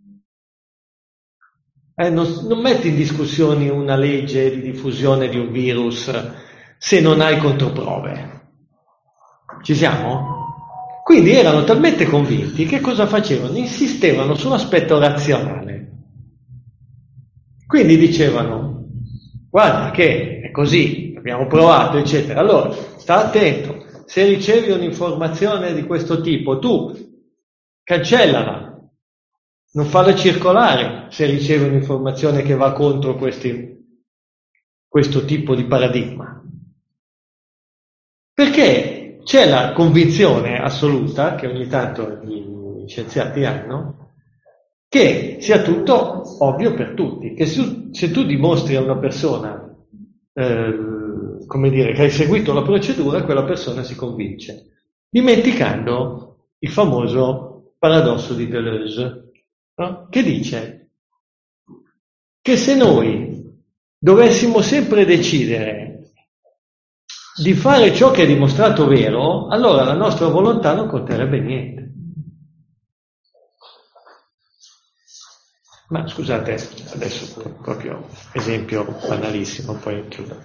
Speaker 1: Non metti in discussione una legge di diffusione di un virus se non hai controprove. Ci siamo? Quindi erano talmente convinti che cosa facevano? Insistevano su un aspetto razionale. Quindi dicevano, guarda che è così, abbiamo provato, eccetera. Allora, sta attento, se ricevi un'informazione di questo tipo, tu cancellala. Non farla circolare se riceve un'informazione che va contro questo tipo di paradigma. Perché c'è la convinzione assoluta, che ogni tanto gli scienziati hanno, che sia tutto ovvio per tutti, che se tu dimostri a una persona, come dire, che hai seguito la procedura, quella persona si convince, dimenticando il famoso paradosso di Deleuze, no? Che dice che se noi dovessimo sempre decidere di fare ciò che è dimostrato vero, allora la nostra volontà non conterebbe niente. Ma scusate, adesso proprio esempio banalissimo, poi chiudo.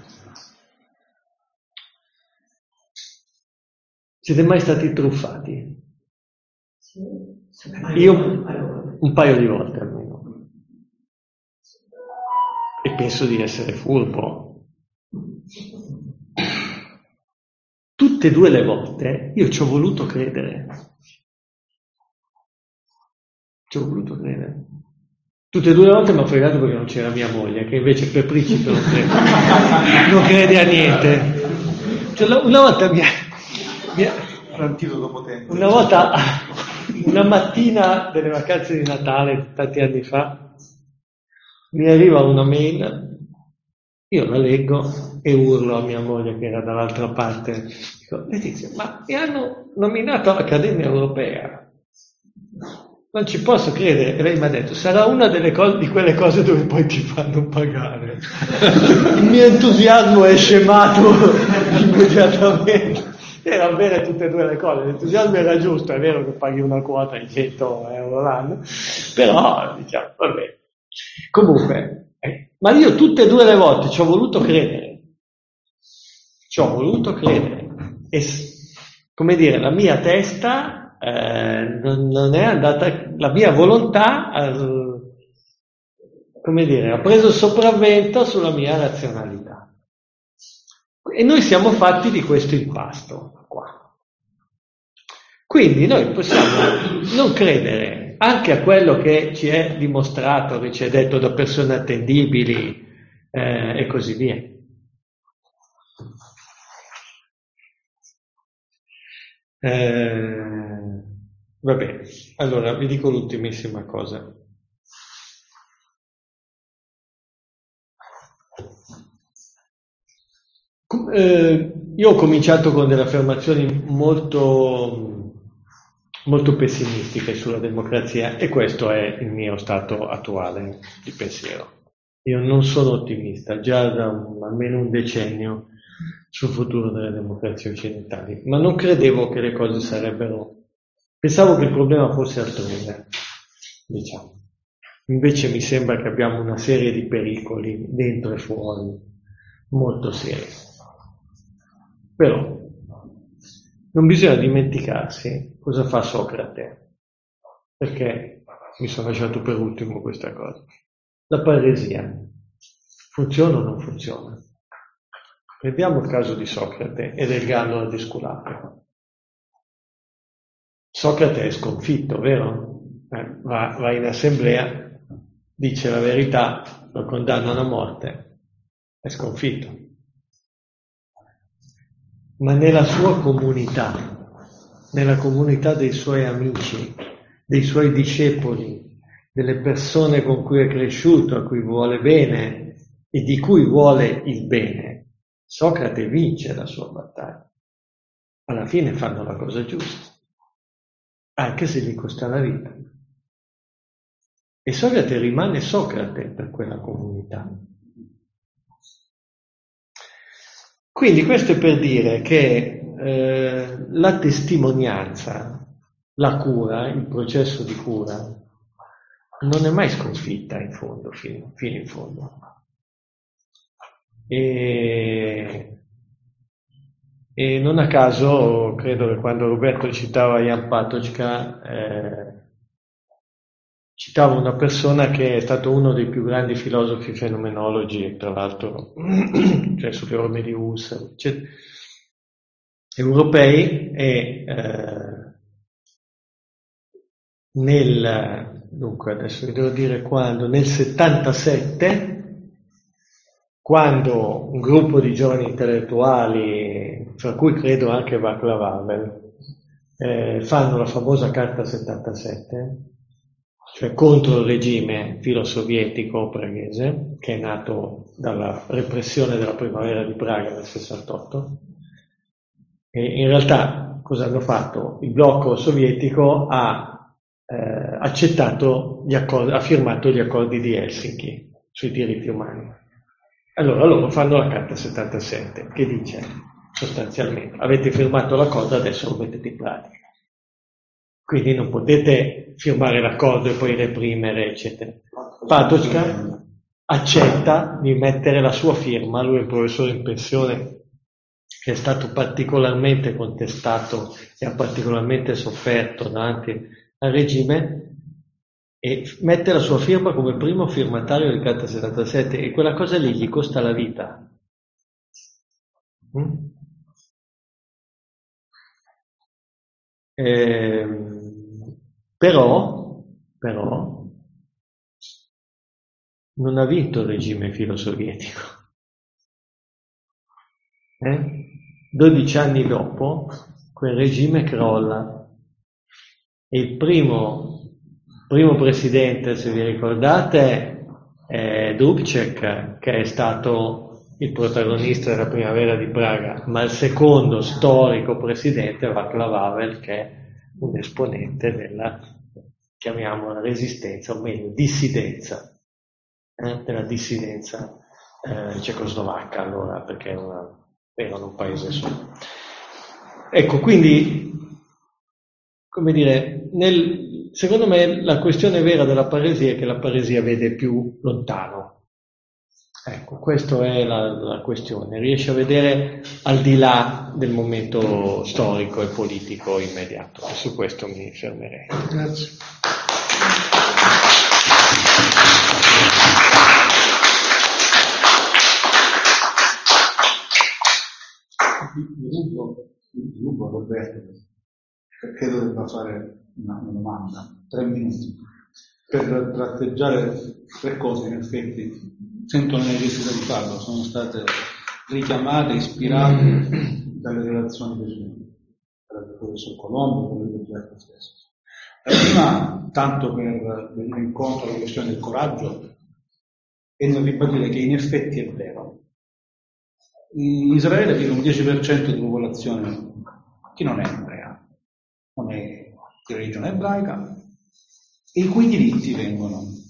Speaker 1: Siete mai stati truffati? Io un paio di volte almeno. E penso di essere furbo. Tutte e due le volte io ci ho voluto credere. Tutte e due le volte mi ha fregato perché non c'era mia moglie, che invece per principio non crede a niente. Cioè, una volta una volta, una mattina delle vacanze di Natale, tanti anni fa, mi arriva una mail, io la leggo e urlo a mia moglie che era dall'altra parte, dico, Letizia, ma mi hanno nominato all'Accademia Europea, non ci posso credere. E lei mi ha detto, sarà una delle cose, di quelle cose dove poi ti fanno pagare. Il mio entusiasmo è scemato immediatamente. Erano bene tutte e due le cose, l'entusiasmo era giusto, è vero che paghi una quota di 100 euro l'anno, però diciamo, vabbè. Comunque, ma io tutte e due le volte ci ho voluto credere. E, come dire, la mia testa non è andata, la mia volontà, come dire, ha preso il sopravvento sulla mia razionalità. E noi siamo fatti di questo impasto qua. Quindi noi possiamo non credere anche a quello che ci è dimostrato, che ci è detto da persone attendibili e così via. Vabbè, allora vi dico l'ultimissima cosa. Io ho cominciato con delle affermazioni molto, molto pessimistiche sulla democrazia e questo è il mio stato attuale di pensiero. Io non sono ottimista, già da almeno un decennio sul futuro delle democrazie occidentali, ma non credevo che le cose sarebbero... Pensavo che il problema fosse altrove, diciamo. Invece mi sembra che abbiamo una serie di pericoli dentro e fuori molto seri. Però non bisogna dimenticarsi cosa fa Socrate, perché mi sono lasciato per ultimo questa cosa. La paresia funziona o non funziona? Prendiamo il caso di Socrate e del gallo di Esculape. Socrate è sconfitto, vero? Va in assemblea, dice la verità, lo condannano a morte, è sconfitto. Ma nella sua comunità, nella comunità dei suoi amici, dei suoi discepoli, delle persone con cui è cresciuto, a cui vuole bene e di cui vuole il bene, Socrate vince la sua battaglia. Alla fine fanno la cosa giusta, anche se gli costa la vita. E Socrate rimane Socrate per quella comunità. Quindi questo è per dire che la testimonianza, la cura, il processo di cura, non è mai sconfitta in fondo, fino in fondo. E non a caso, credo che quando Roberto citava Jan Patočka, citava una persona che è stato uno dei più grandi filosofi fenomenologi, tra l'altro, cioè sulle orme di Husserl, europei, e dunque adesso vi devo dire quando, nel 77, quando un gruppo di giovani intellettuali, fra cui credo anche Václav Havel, fanno la famosa Carta 77, cioè contro il regime filosovietico praghese, che è nato dalla repressione della primavera di Praga nel 68. E in realtà cosa hanno fatto? Il blocco sovietico ha accettato ha firmato gli accordi di Helsinki sui diritti umani. Allora loro fanno la Carta 77, che dice sostanzialmente: avete firmato l'accordo, adesso lo mettete in pratica. Quindi non potete firmare l'accordo e poi reprimere, eccetera. Patočka accetta di mettere la sua firma, lui è un professore in pensione che è stato particolarmente contestato e ha particolarmente sofferto davanti al regime, e mette la sua firma come primo firmatario di Carta 77, e quella cosa lì gli costa la vita. Però non ha vinto il regime filosovietico. 12 anni dopo quel regime crolla e il primo presidente, se vi ricordate, è Dubček, che è stato il protagonista della primavera di Praga, ma il secondo storico presidente è Václav Havel, che è un esponente della, chiamiamola, resistenza, o meglio dissidenza, della dissidenza cecoslovacca allora, perché erano un paese solo. Ecco, quindi, come dire, secondo me la questione vera della paresia è che la paresia vede più lontano. Ecco, questa è la questione, riesce a vedere al di là del momento storico e politico immediato, e su questo mi fermerei.
Speaker 2: Grazie. Vi rubo Roberto, perché doveva fare una domanda, 3 minuti, per tratteggiare 3 cose. In effetti sento la necessità di farlo, sono state richiamate, ispirate dalle relazioni del professor Colombo e del Roberto stesso. La prima, tanto per venire incontro alla questione del coraggio, è nel ribadire che in effetti è vero. In Israele vive un 10% di popolazione che non è ebrea, non è di religione ebraica, e i cui diritti vengono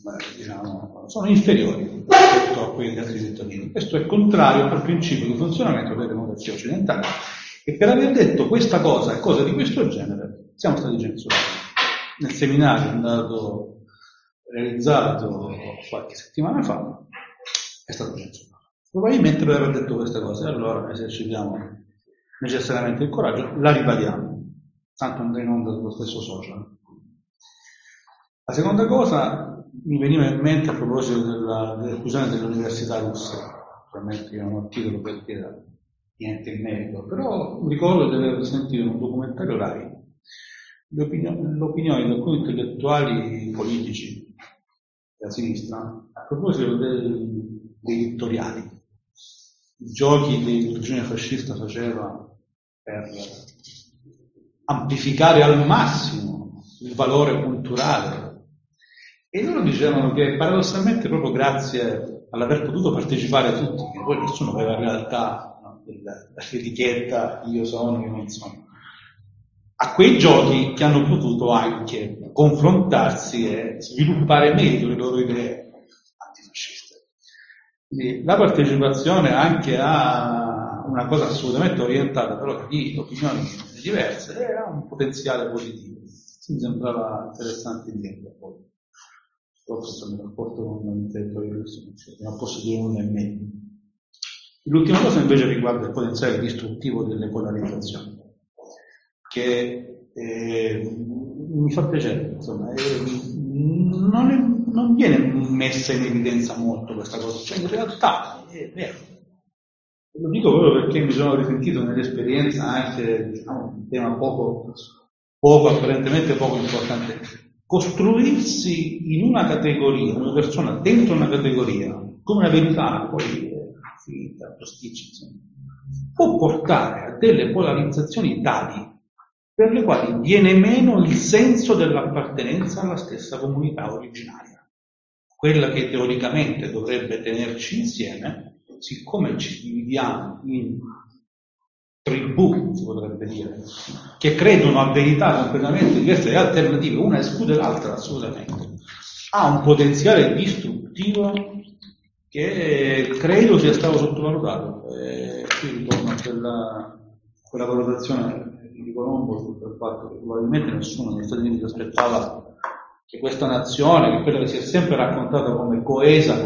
Speaker 2: sono inferiori rispetto a quelli degli altri cittadini. Questo è contrario al principio di funzionamento delle democrazie occidentali. E per aver detto questa cosa e cose di questo genere siamo stati censurati. Nel seminario andato realizzato qualche settimana fa è stato censurato. Probabilmente per aver detto queste cose, allora esercitiamo necessariamente il coraggio, la ribadiamo, tanto andrà in onda sullo stesso social. La seconda cosa mi veniva in mente a proposito dell'esclusione delle università russe, naturalmente io non ho titolo per dire niente in merito, però ricordo di aver sentito in un documentario Rai l'opinione di alcuni intellettuali politici della sinistra a proposito dei vittoriali, i giochi che il regime fascista faceva per amplificare al massimo il valore culturale. E loro dicevano che paradossalmente proprio grazie all'aver potuto partecipare tutti, che poi nessuno aveva in realtà l'etichetta io sono, io non sono, a quei giochi che hanno potuto anche confrontarsi e sviluppare meglio le loro idee antifasciste. Quindi la partecipazione anche a una cosa assolutamente orientata però di opinioni diverse ha un potenziale positivo. Mi sembrava interessante dirlo poi. Forse mi rapporto con l'intellettuale russo, non posso dire nulla in meno. L'ultima cosa invece riguarda il potenziale distruttivo delle polarizzazioni, che mi fa piacere, insomma, non viene messa in evidenza molto questa cosa, cioè in realtà è vero. Lo dico proprio perché mi sono risentito nell'esperienza anche, un tema poco apparentemente poco importante. Costruirsi in una categoria, una persona dentro una categoria, come una verità, poi finita, posticcia, può portare a delle polarizzazioni tali per le quali viene meno il senso dell'appartenenza alla stessa comunità originaria. Quella che teoricamente dovrebbe tenerci insieme, siccome ci dividiamo in tribù, si potrebbe dire, che credono a verità completamente diverse e alternative, una esclude l'altra assolutamente, ha un potenziale distruttivo che credo sia stato sottovalutato. Qui ritorno a quella valutazione di Colombo sul fatto che probabilmente nessuno negli Stati Uniti aspettava che questa nazione, che quella che si è sempre raccontata come coesa,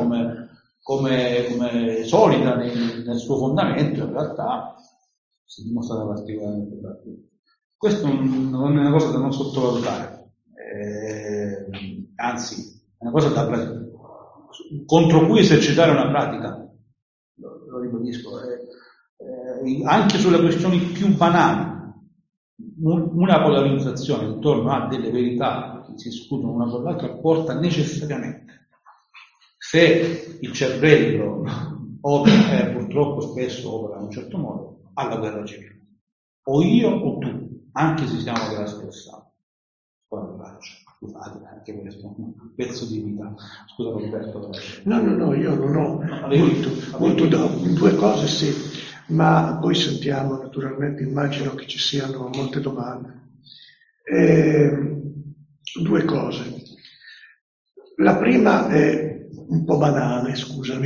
Speaker 2: come solida nel suo fondamento, in realtà si dimostra particolarmente pratica. Questo non è una cosa da non sottovalutare, anzi è una cosa contro cui esercitare una pratica, lo ribadisco, anche sulle questioni più banali. Una polarizzazione intorno a delle verità che si escludono una con l'altra porta necessariamente, se il cervello opera, purtroppo spesso opera in un certo modo, alla guerra civile. O io o tu, anche se siamo della stessa squadra. Scusate, anche questo è un pezzo di vita. Scusa Roberto.
Speaker 3: No, io non ho molto da due cose, sì, ma poi sentiamo, naturalmente, immagino che ci siano molte domande. Due cose. La prima è un po' banale, scusami,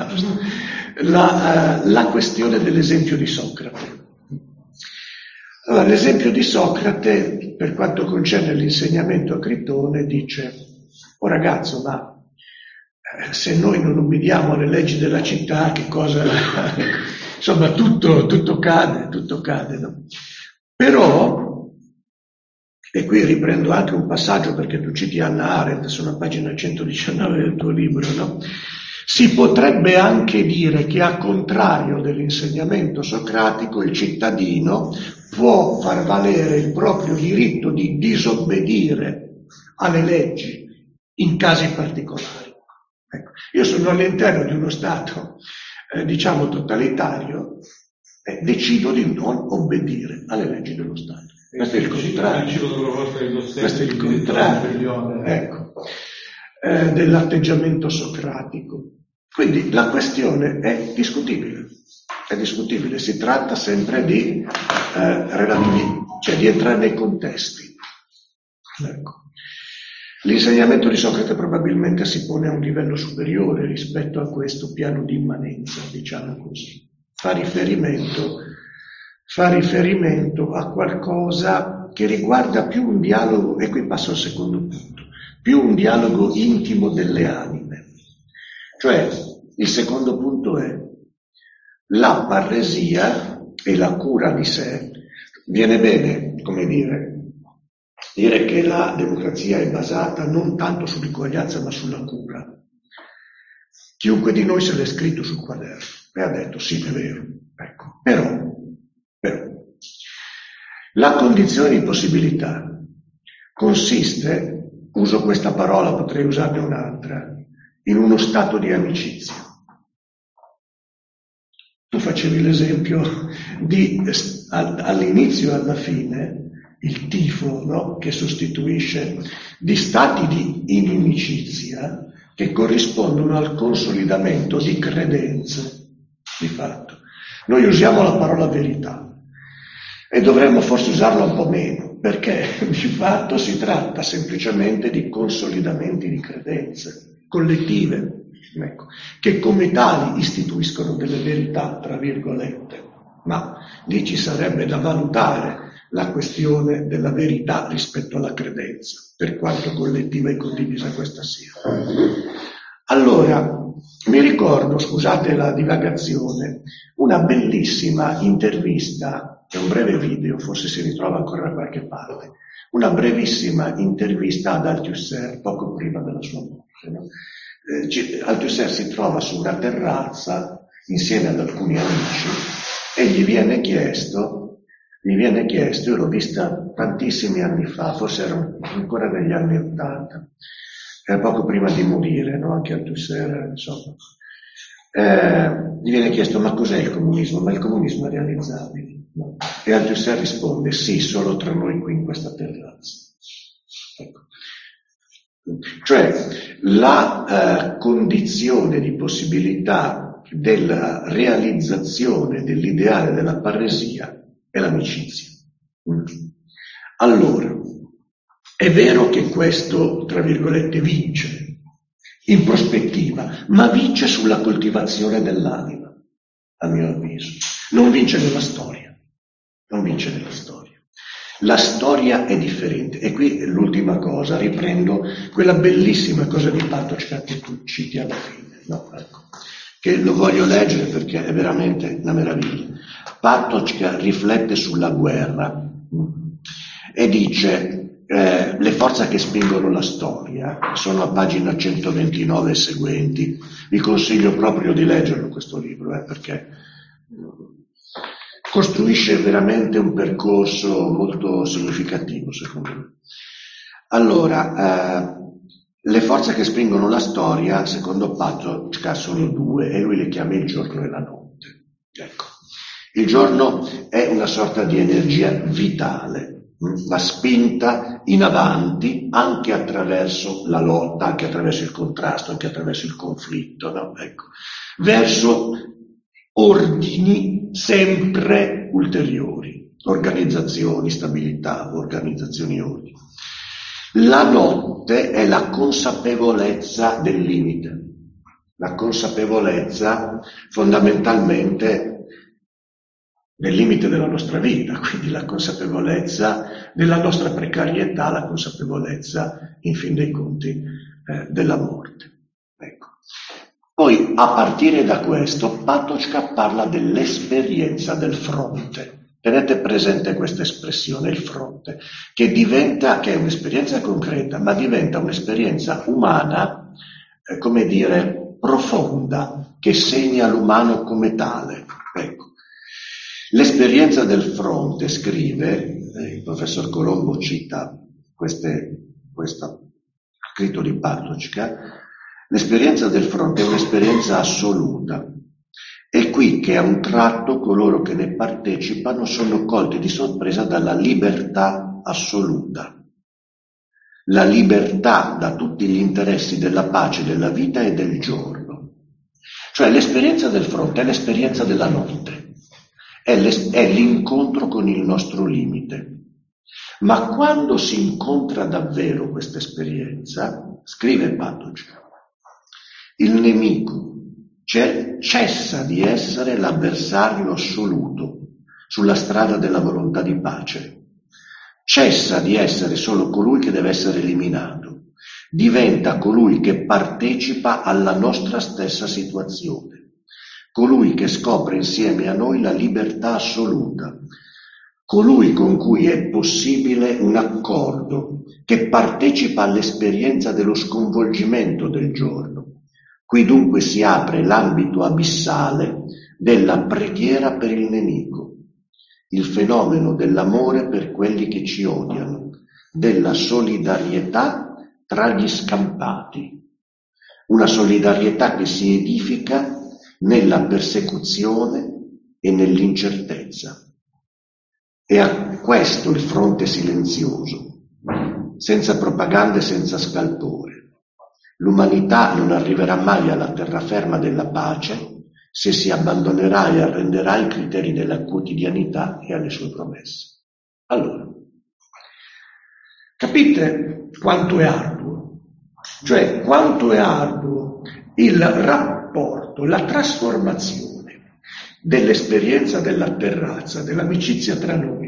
Speaker 3: la questione dell'esempio di Socrate. Allora, l'esempio di Socrate, per quanto concerne l'insegnamento a Critone, dice: oh ragazzo, ma se noi non ubbidiamo alle leggi della città, che cosa... Insomma, tutto cade, no? Però, e qui riprendo anche un passaggio perché tu citi Hannah Arendt, sono a pagina 119 del tuo libro, no? Si potrebbe anche dire che, a contrario dell'insegnamento socratico, il cittadino può far valere il proprio diritto di disobbedire alle leggi in casi particolari. Ecco, io sono all'interno di uno Stato, totalitario, e decido di non obbedire alle leggi dello Stato. Questo è il contrario. Questo è il contrario, ecco, dell'atteggiamento socratico. Quindi la questione è discutibile, si tratta sempre di cioè di entrare nei contesti. Ecco. L'insegnamento di Socrate probabilmente si pone a un livello superiore rispetto a questo piano di immanenza, diciamo così. Fa riferimento a qualcosa che riguarda più un dialogo, e qui passo al secondo punto, più un dialogo intimo delle anime. Cioè, il secondo punto è la parresia e la cura di sé. Viene bene, come dire che la democrazia è basata non tanto sull'uguaglianza ma sulla cura. Chiunque di noi se l'è scritto sul quaderno e ha detto sì, è vero. Ecco. Però, la condizione di possibilità consiste, uso questa parola, potrei usarne un'altra, in uno stato di amicizia. Tu facevi l'esempio di all'inizio e alla fine, il tifo, no? Che sostituisce di stati di inimicizia che corrispondono al consolidamento di credenze, di fatto. Noi usiamo la parola verità e dovremmo forse usarla un po' meno, perché di fatto si tratta semplicemente di consolidamenti di credenze collettive, ecco, che come tali istituiscono delle verità, tra virgolette, ma lì ci sarebbe da valutare la questione della verità rispetto alla credenza, per quanto collettiva e condivisa questa sia. Allora, mi ricordo, scusate la divagazione, una bellissima intervista, è un breve video, forse si ritrova ancora da qualche parte, una brevissima intervista ad Althusser, poco prima della sua morte, no? Althusser si trova su una terrazza insieme ad alcuni amici e gli viene chiesto, io l'ho vista tantissimi anni fa, forse era ancora negli anni '80, poco prima di morire, no? Anche Althusser, insomma. Gli viene chiesto: ma cos'è il comunismo? Ma il comunismo è realizzabile? No? E Althusser risponde: sì, solo tra noi qui in questa terrazza. Ecco. Cioè la condizione di possibilità della realizzazione dell'ideale della parresia è l'amicizia. Allora, è vero che questo, tra virgolette, vince in prospettiva, ma vince sulla coltivazione dell'anima, a mio avviso. Non vince nella storia. La storia è differente. E qui l'ultima cosa, riprendo quella bellissima cosa di Patočka che tu citi alla fine, no? Ecco, che lo voglio leggere perché è veramente una meraviglia. Patočka riflette sulla guerra e dice: le forze che spingono la storia sono a pagina 129 e seguenti. Vi consiglio proprio di leggerlo questo libro, perché costruisce veramente un percorso molto significativo, secondo me. Allora, le forze che spingono la storia, secondo Patočka, sono due, e lui le chiama il giorno e la notte. Ecco. Il giorno è una sorta di energia vitale, la spinta in avanti anche attraverso la lotta, anche attraverso il contrasto, anche attraverso il conflitto, no? Ecco. Verso ordini sempre ulteriori, organizzazioni, stabilità, organizzazioni e ordini. La notte è la consapevolezza del limite, la consapevolezza fondamentalmente del limite della nostra vita, quindi la consapevolezza della nostra precarietà, la consapevolezza, in fin dei conti, della morte. Ecco. Poi, a partire da questo, Patočka parla dell'esperienza del fronte. Tenete presente questa espressione, il fronte, che è un'esperienza concreta, ma diventa un'esperienza umana, come dire, profonda, che segna l'umano come tale. Ecco. L'esperienza del fronte, scrive, il professor Colombo cita questo scritto di Patočka, l'esperienza del fronte è un'esperienza assoluta. È qui che a un tratto coloro che ne partecipano sono colti di sorpresa dalla libertà assoluta. La libertà da tutti gli interessi della pace, della vita e del giorno. Cioè l'esperienza del fronte è l'esperienza della notte. È l'incontro con il nostro limite. Ma quando si incontra davvero questa esperienza, scrive Patočka, il nemico cessa di essere l'avversario assoluto sulla strada della volontà di pace, cessa di essere solo colui che deve essere eliminato, diventa colui che partecipa alla nostra stessa situazione, colui che scopre insieme a noi la libertà assoluta, colui con cui è possibile un accordo, che partecipa all'esperienza dello sconvolgimento del giorno. Qui dunque si apre l'ambito abissale della preghiera per il nemico, il fenomeno dell'amore per quelli che ci odiano, della solidarietà tra gli scampati, una solidarietà che si edifica nella persecuzione e nell'incertezza. E a questo il fronte silenzioso, senza propagande, senza scalpore. L'umanità non arriverà mai alla terraferma della pace se si abbandonerà e arrenderà ai criteri della quotidianità e alle sue promesse. Allora, capite quanto è arduo? Cioè, quanto è arduo il rapporto, la trasformazione dell'esperienza della terrazza, dell'amicizia tra noi.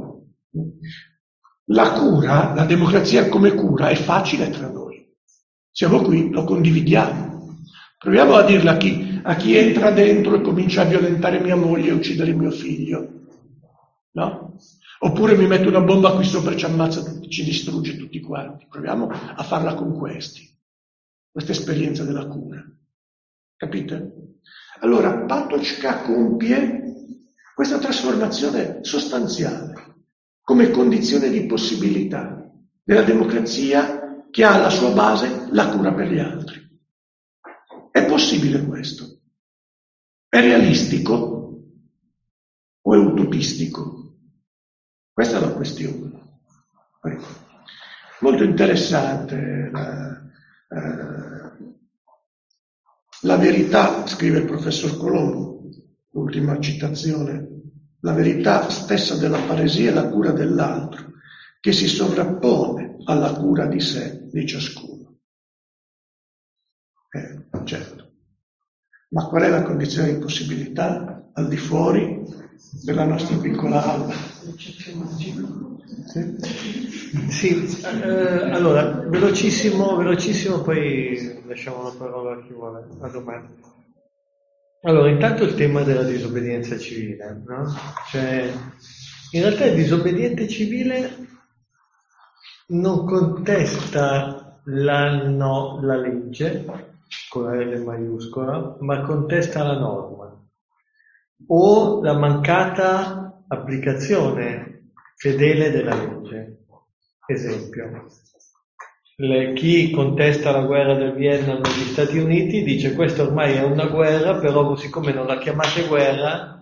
Speaker 3: La cura, la democrazia come cura, è facile tra noi. Siamo qui, lo condividiamo. Proviamo a dirla a chi entra dentro e comincia a violentare mia moglie e uccidere mio figlio. No? Oppure mi mette una bomba qui sopra e ci ammazza tutti, ci distrugge tutti quanti. Proviamo a farla con questa esperienza della cura. Capite? Allora Patočka compie questa trasformazione sostanziale come condizione di possibilità della democrazia che ha alla sua base la cura per gli altri. È possibile questo? È realistico o è utopistico? Questa è la questione. Molto interessante la verità, scrive il professor Colombo, l'ultima citazione, la verità stessa della paresia è la cura dell'altro, che si sovrappone alla cura di sé, di ciascuno. Certo. Ma qual è la condizione di possibilità al di fuori della nostra piccola alma?
Speaker 1: Sì, allora, velocissimo, poi lasciamo la parola a chi vuole, a domanda. Allora, intanto il tema della disobbedienza civile, no? Cioè, in realtà il disobbediente civile non contesta la legge, con la L maiuscola, ma contesta la norma, o la mancata applicazione fedele della legge. Esempio, chi contesta la guerra del Vietnam negli Stati Uniti dice questa ormai è una guerra, però siccome non la chiamate guerra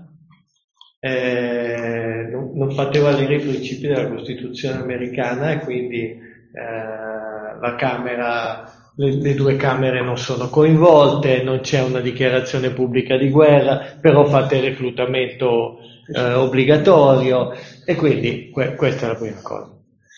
Speaker 1: non fate valere i principi della Costituzione americana e quindi la Camera, le due Camere non sono coinvolte, non c'è una dichiarazione pubblica di guerra, però fate il reclutamento obbligatorio, e quindi questa è la prima cosa.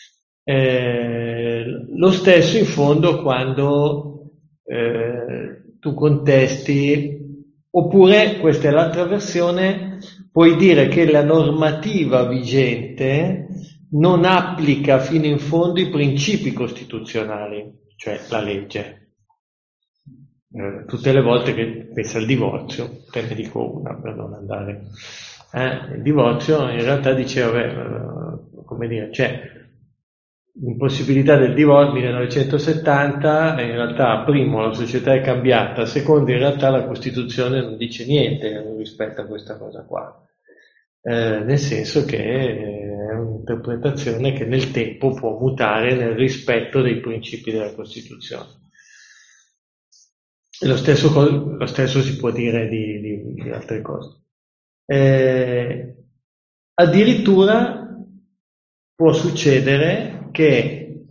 Speaker 1: Lo stesso in fondo quando tu contesti, oppure questa è l'altra versione, puoi dire che la normativa vigente non applica fino in fondo i principi costituzionali, cioè la legge. Tutte le volte che pensa al divorzio, te ne dico una per non andare, il divorzio in realtà diceva, come dire, c'è l'impossibilità del divorzio 1970, in realtà primo la società è cambiata, secondo in realtà la Costituzione non dice niente rispetto a questa cosa qua, nel senso che è un'interpretazione che nel tempo può mutare nel rispetto dei principi della Costituzione. E lo stesso si può dire di altre cose. Addirittura può succedere che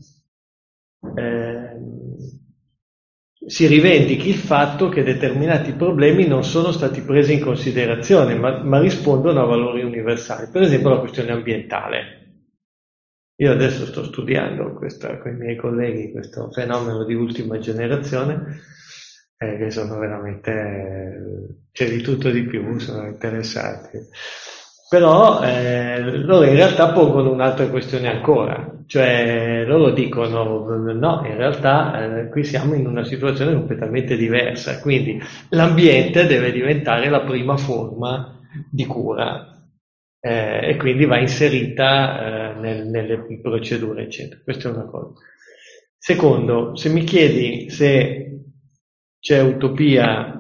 Speaker 1: si rivendichi il fatto che determinati problemi non sono stati presi in considerazione, ma rispondono a valori universali. Per esempio la questione ambientale. Io adesso sto studiando con i miei colleghi questo fenomeno di ultima generazione, che sono veramente, c'è di tutto di più, sono interessati. Però loro in realtà pongono un'altra questione ancora, cioè loro dicono no, in realtà qui siamo in una situazione completamente diversa, quindi l'ambiente deve diventare la prima forma di cura. E quindi va inserita nelle procedure, eccetera. Questa è una cosa. Secondo, se mi chiedi se c'è utopia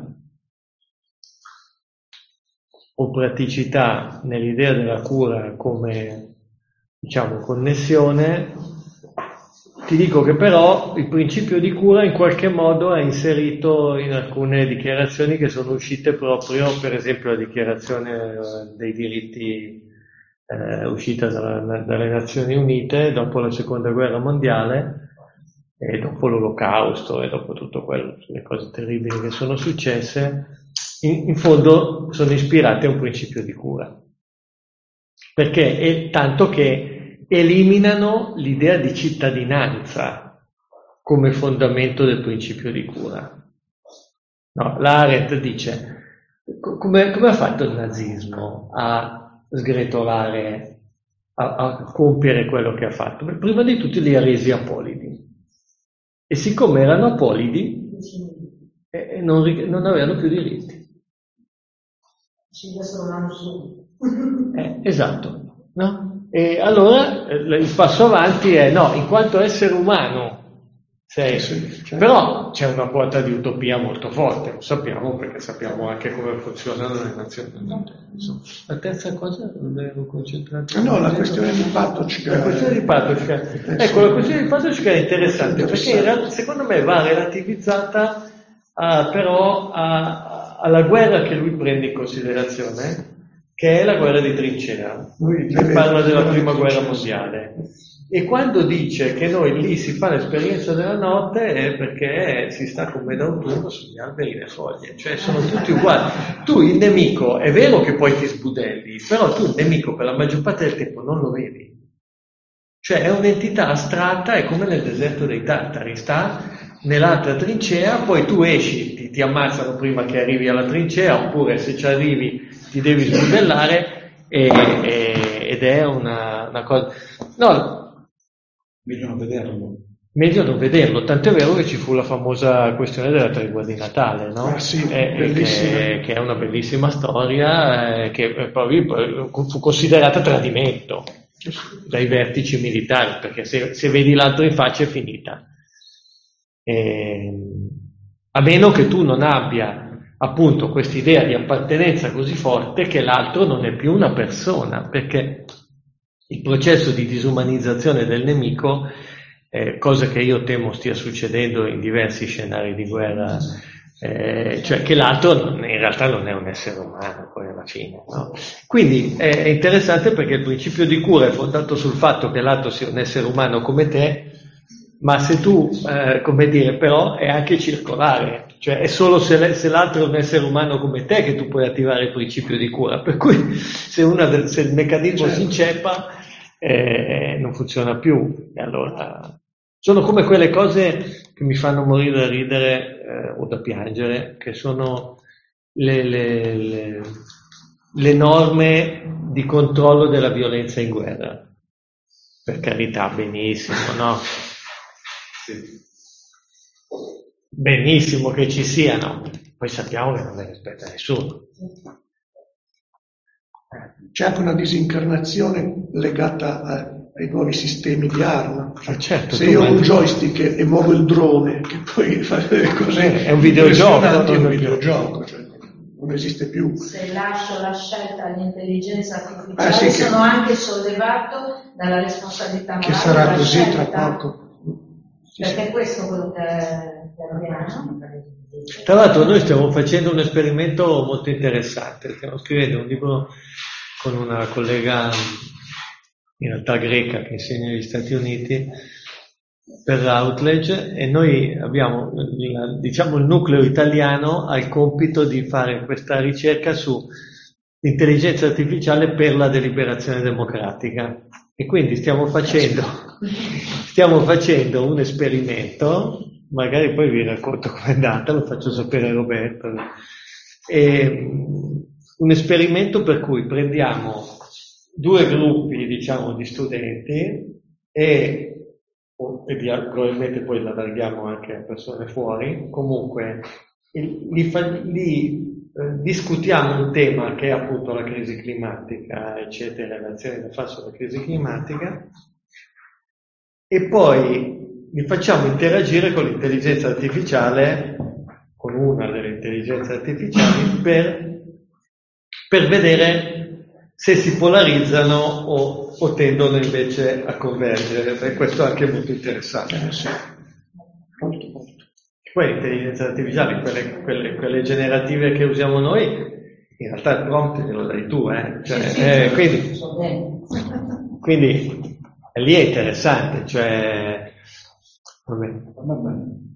Speaker 1: o praticità nell'idea della cura come, diciamo, connessione, ti dico che però il principio di cura in qualche modo è inserito in alcune dichiarazioni che sono uscite proprio, per esempio la dichiarazione dei diritti uscita dalle Nazioni Unite dopo la Seconda Guerra Mondiale e dopo l'Olocausto e dopo tutto quello, le cose terribili che sono successe, in fondo sono ispirate a un principio di cura. Perché è tanto che eliminano l'idea di cittadinanza come fondamento del principio di cura. No, l'Arendt dice, come ha fatto il nazismo a sgretolare, a compiere quello che ha fatto? Beh, prima di tutto li ha resi apolidi. E siccome erano apolidi, non avevano più diritti. Esatto, no? E allora il passo avanti è no, in quanto essere umano sei, certo. Però c'è una quota di utopia molto forte, lo sappiamo perché sappiamo anche come funzionano le Nazioni Unite. La terza cosa dove ero concentrato?
Speaker 3: No, la questione di Patočka.
Speaker 1: La questione di Patočka. Ecco, la questione di Patočka è interessante perché secondo me va relativizzata però alla guerra che lui prende in considerazione, che è la guerra di trincea. Lui parla della prima guerra mondiale. E quando dice che noi lì si fa l'esperienza della notte è perché si sta come da un turno sugli alberi le foglie, cioè sono tutti uguali. Tu il nemico, è vero che poi ti sbudelli, però tu il nemico per la maggior parte del tempo non lo vedi. Cioè è un'entità astratta, è come nel deserto dei Tartari, sta nell'altra trincea, poi tu esci, ti ammazzano prima che arrivi alla trincea, oppure se ci arrivi ti devi sbudellare ed è una cosa... No,
Speaker 2: meglio non vederlo.
Speaker 1: Meglio non vederlo, tant'è vero che ci fu la famosa questione della tregua di Natale, no?
Speaker 3: Sì,
Speaker 1: che è una bellissima storia che poi fu considerata tradimento dai vertici militari, perché se vedi l'altro in faccia è finita. A meno che tu non abbia appunto quest'idea di appartenenza così forte che l'altro non è più una persona, perché il processo di disumanizzazione del nemico, cosa che io temo stia succedendo in diversi scenari di guerra, cioè che l'altro in realtà non è un essere umano poi alla fine, no? Quindi è interessante perché il principio di cura è fondato sul fatto che l'altro sia un essere umano come te, ma se tu, come dire, però è anche circolare, cioè è solo se l'altro è un essere umano come te che tu puoi attivare il principio di cura, per cui se il meccanismo si inceppa non funziona più. E allora sono come quelle cose che mi fanno morire da ridere o da piangere, che sono le norme di controllo della violenza in guerra. Per carità, benissimo, no? Benissimo che ci siano, poi sappiamo che non le rispetta nessuno.
Speaker 3: C'è anche una disincarnazione legata ai nuovi sistemi di arma.
Speaker 1: Certo,
Speaker 3: se io ho un joystick e muovo il drone che poi fa delle cose
Speaker 1: è un videogioco,
Speaker 3: è un videogioco, cioè non esiste più.
Speaker 4: Se lascio la scelta all'intelligenza artificiale sono anche sollevato dalla responsabilità morale.
Speaker 3: Che sarà così tra poco.
Speaker 4: Perché è questo quello che abbiamo.
Speaker 1: Tra l'altro noi stiamo facendo un esperimento molto interessante, stiamo scrivendo un libro con una collega in realtà greca che insegna negli Stati Uniti per Routledge, e noi abbiamo diciamo il nucleo italiano ha il compito di fare questa ricerca su intelligenza artificiale per la deliberazione democratica, E quindi stiamo facendo un esperimento, magari poi vi racconto com'è andata, lo faccio sapere a Roberto. Un esperimento per cui prendiamo 2 gruppi, diciamo, di studenti e probabilmente poi la allarghiamo anche a persone fuori, comunque discutiamo un tema che è appunto la crisi climatica, eccetera, le azioni da fare sulla crisi climatica, e poi li facciamo interagire con l'intelligenza artificiale, con una delle intelligenze artificiali, per vedere se si polarizzano o tendono invece a convergere. E questo è anche molto interessante.
Speaker 3: Sì. Molto, molto.
Speaker 1: Poi le intelligenze artificiali, quelle generative che usiamo noi, in realtà il prompt glielo dai tu, cioè, quindi lì è interessante, cioè, vabbè.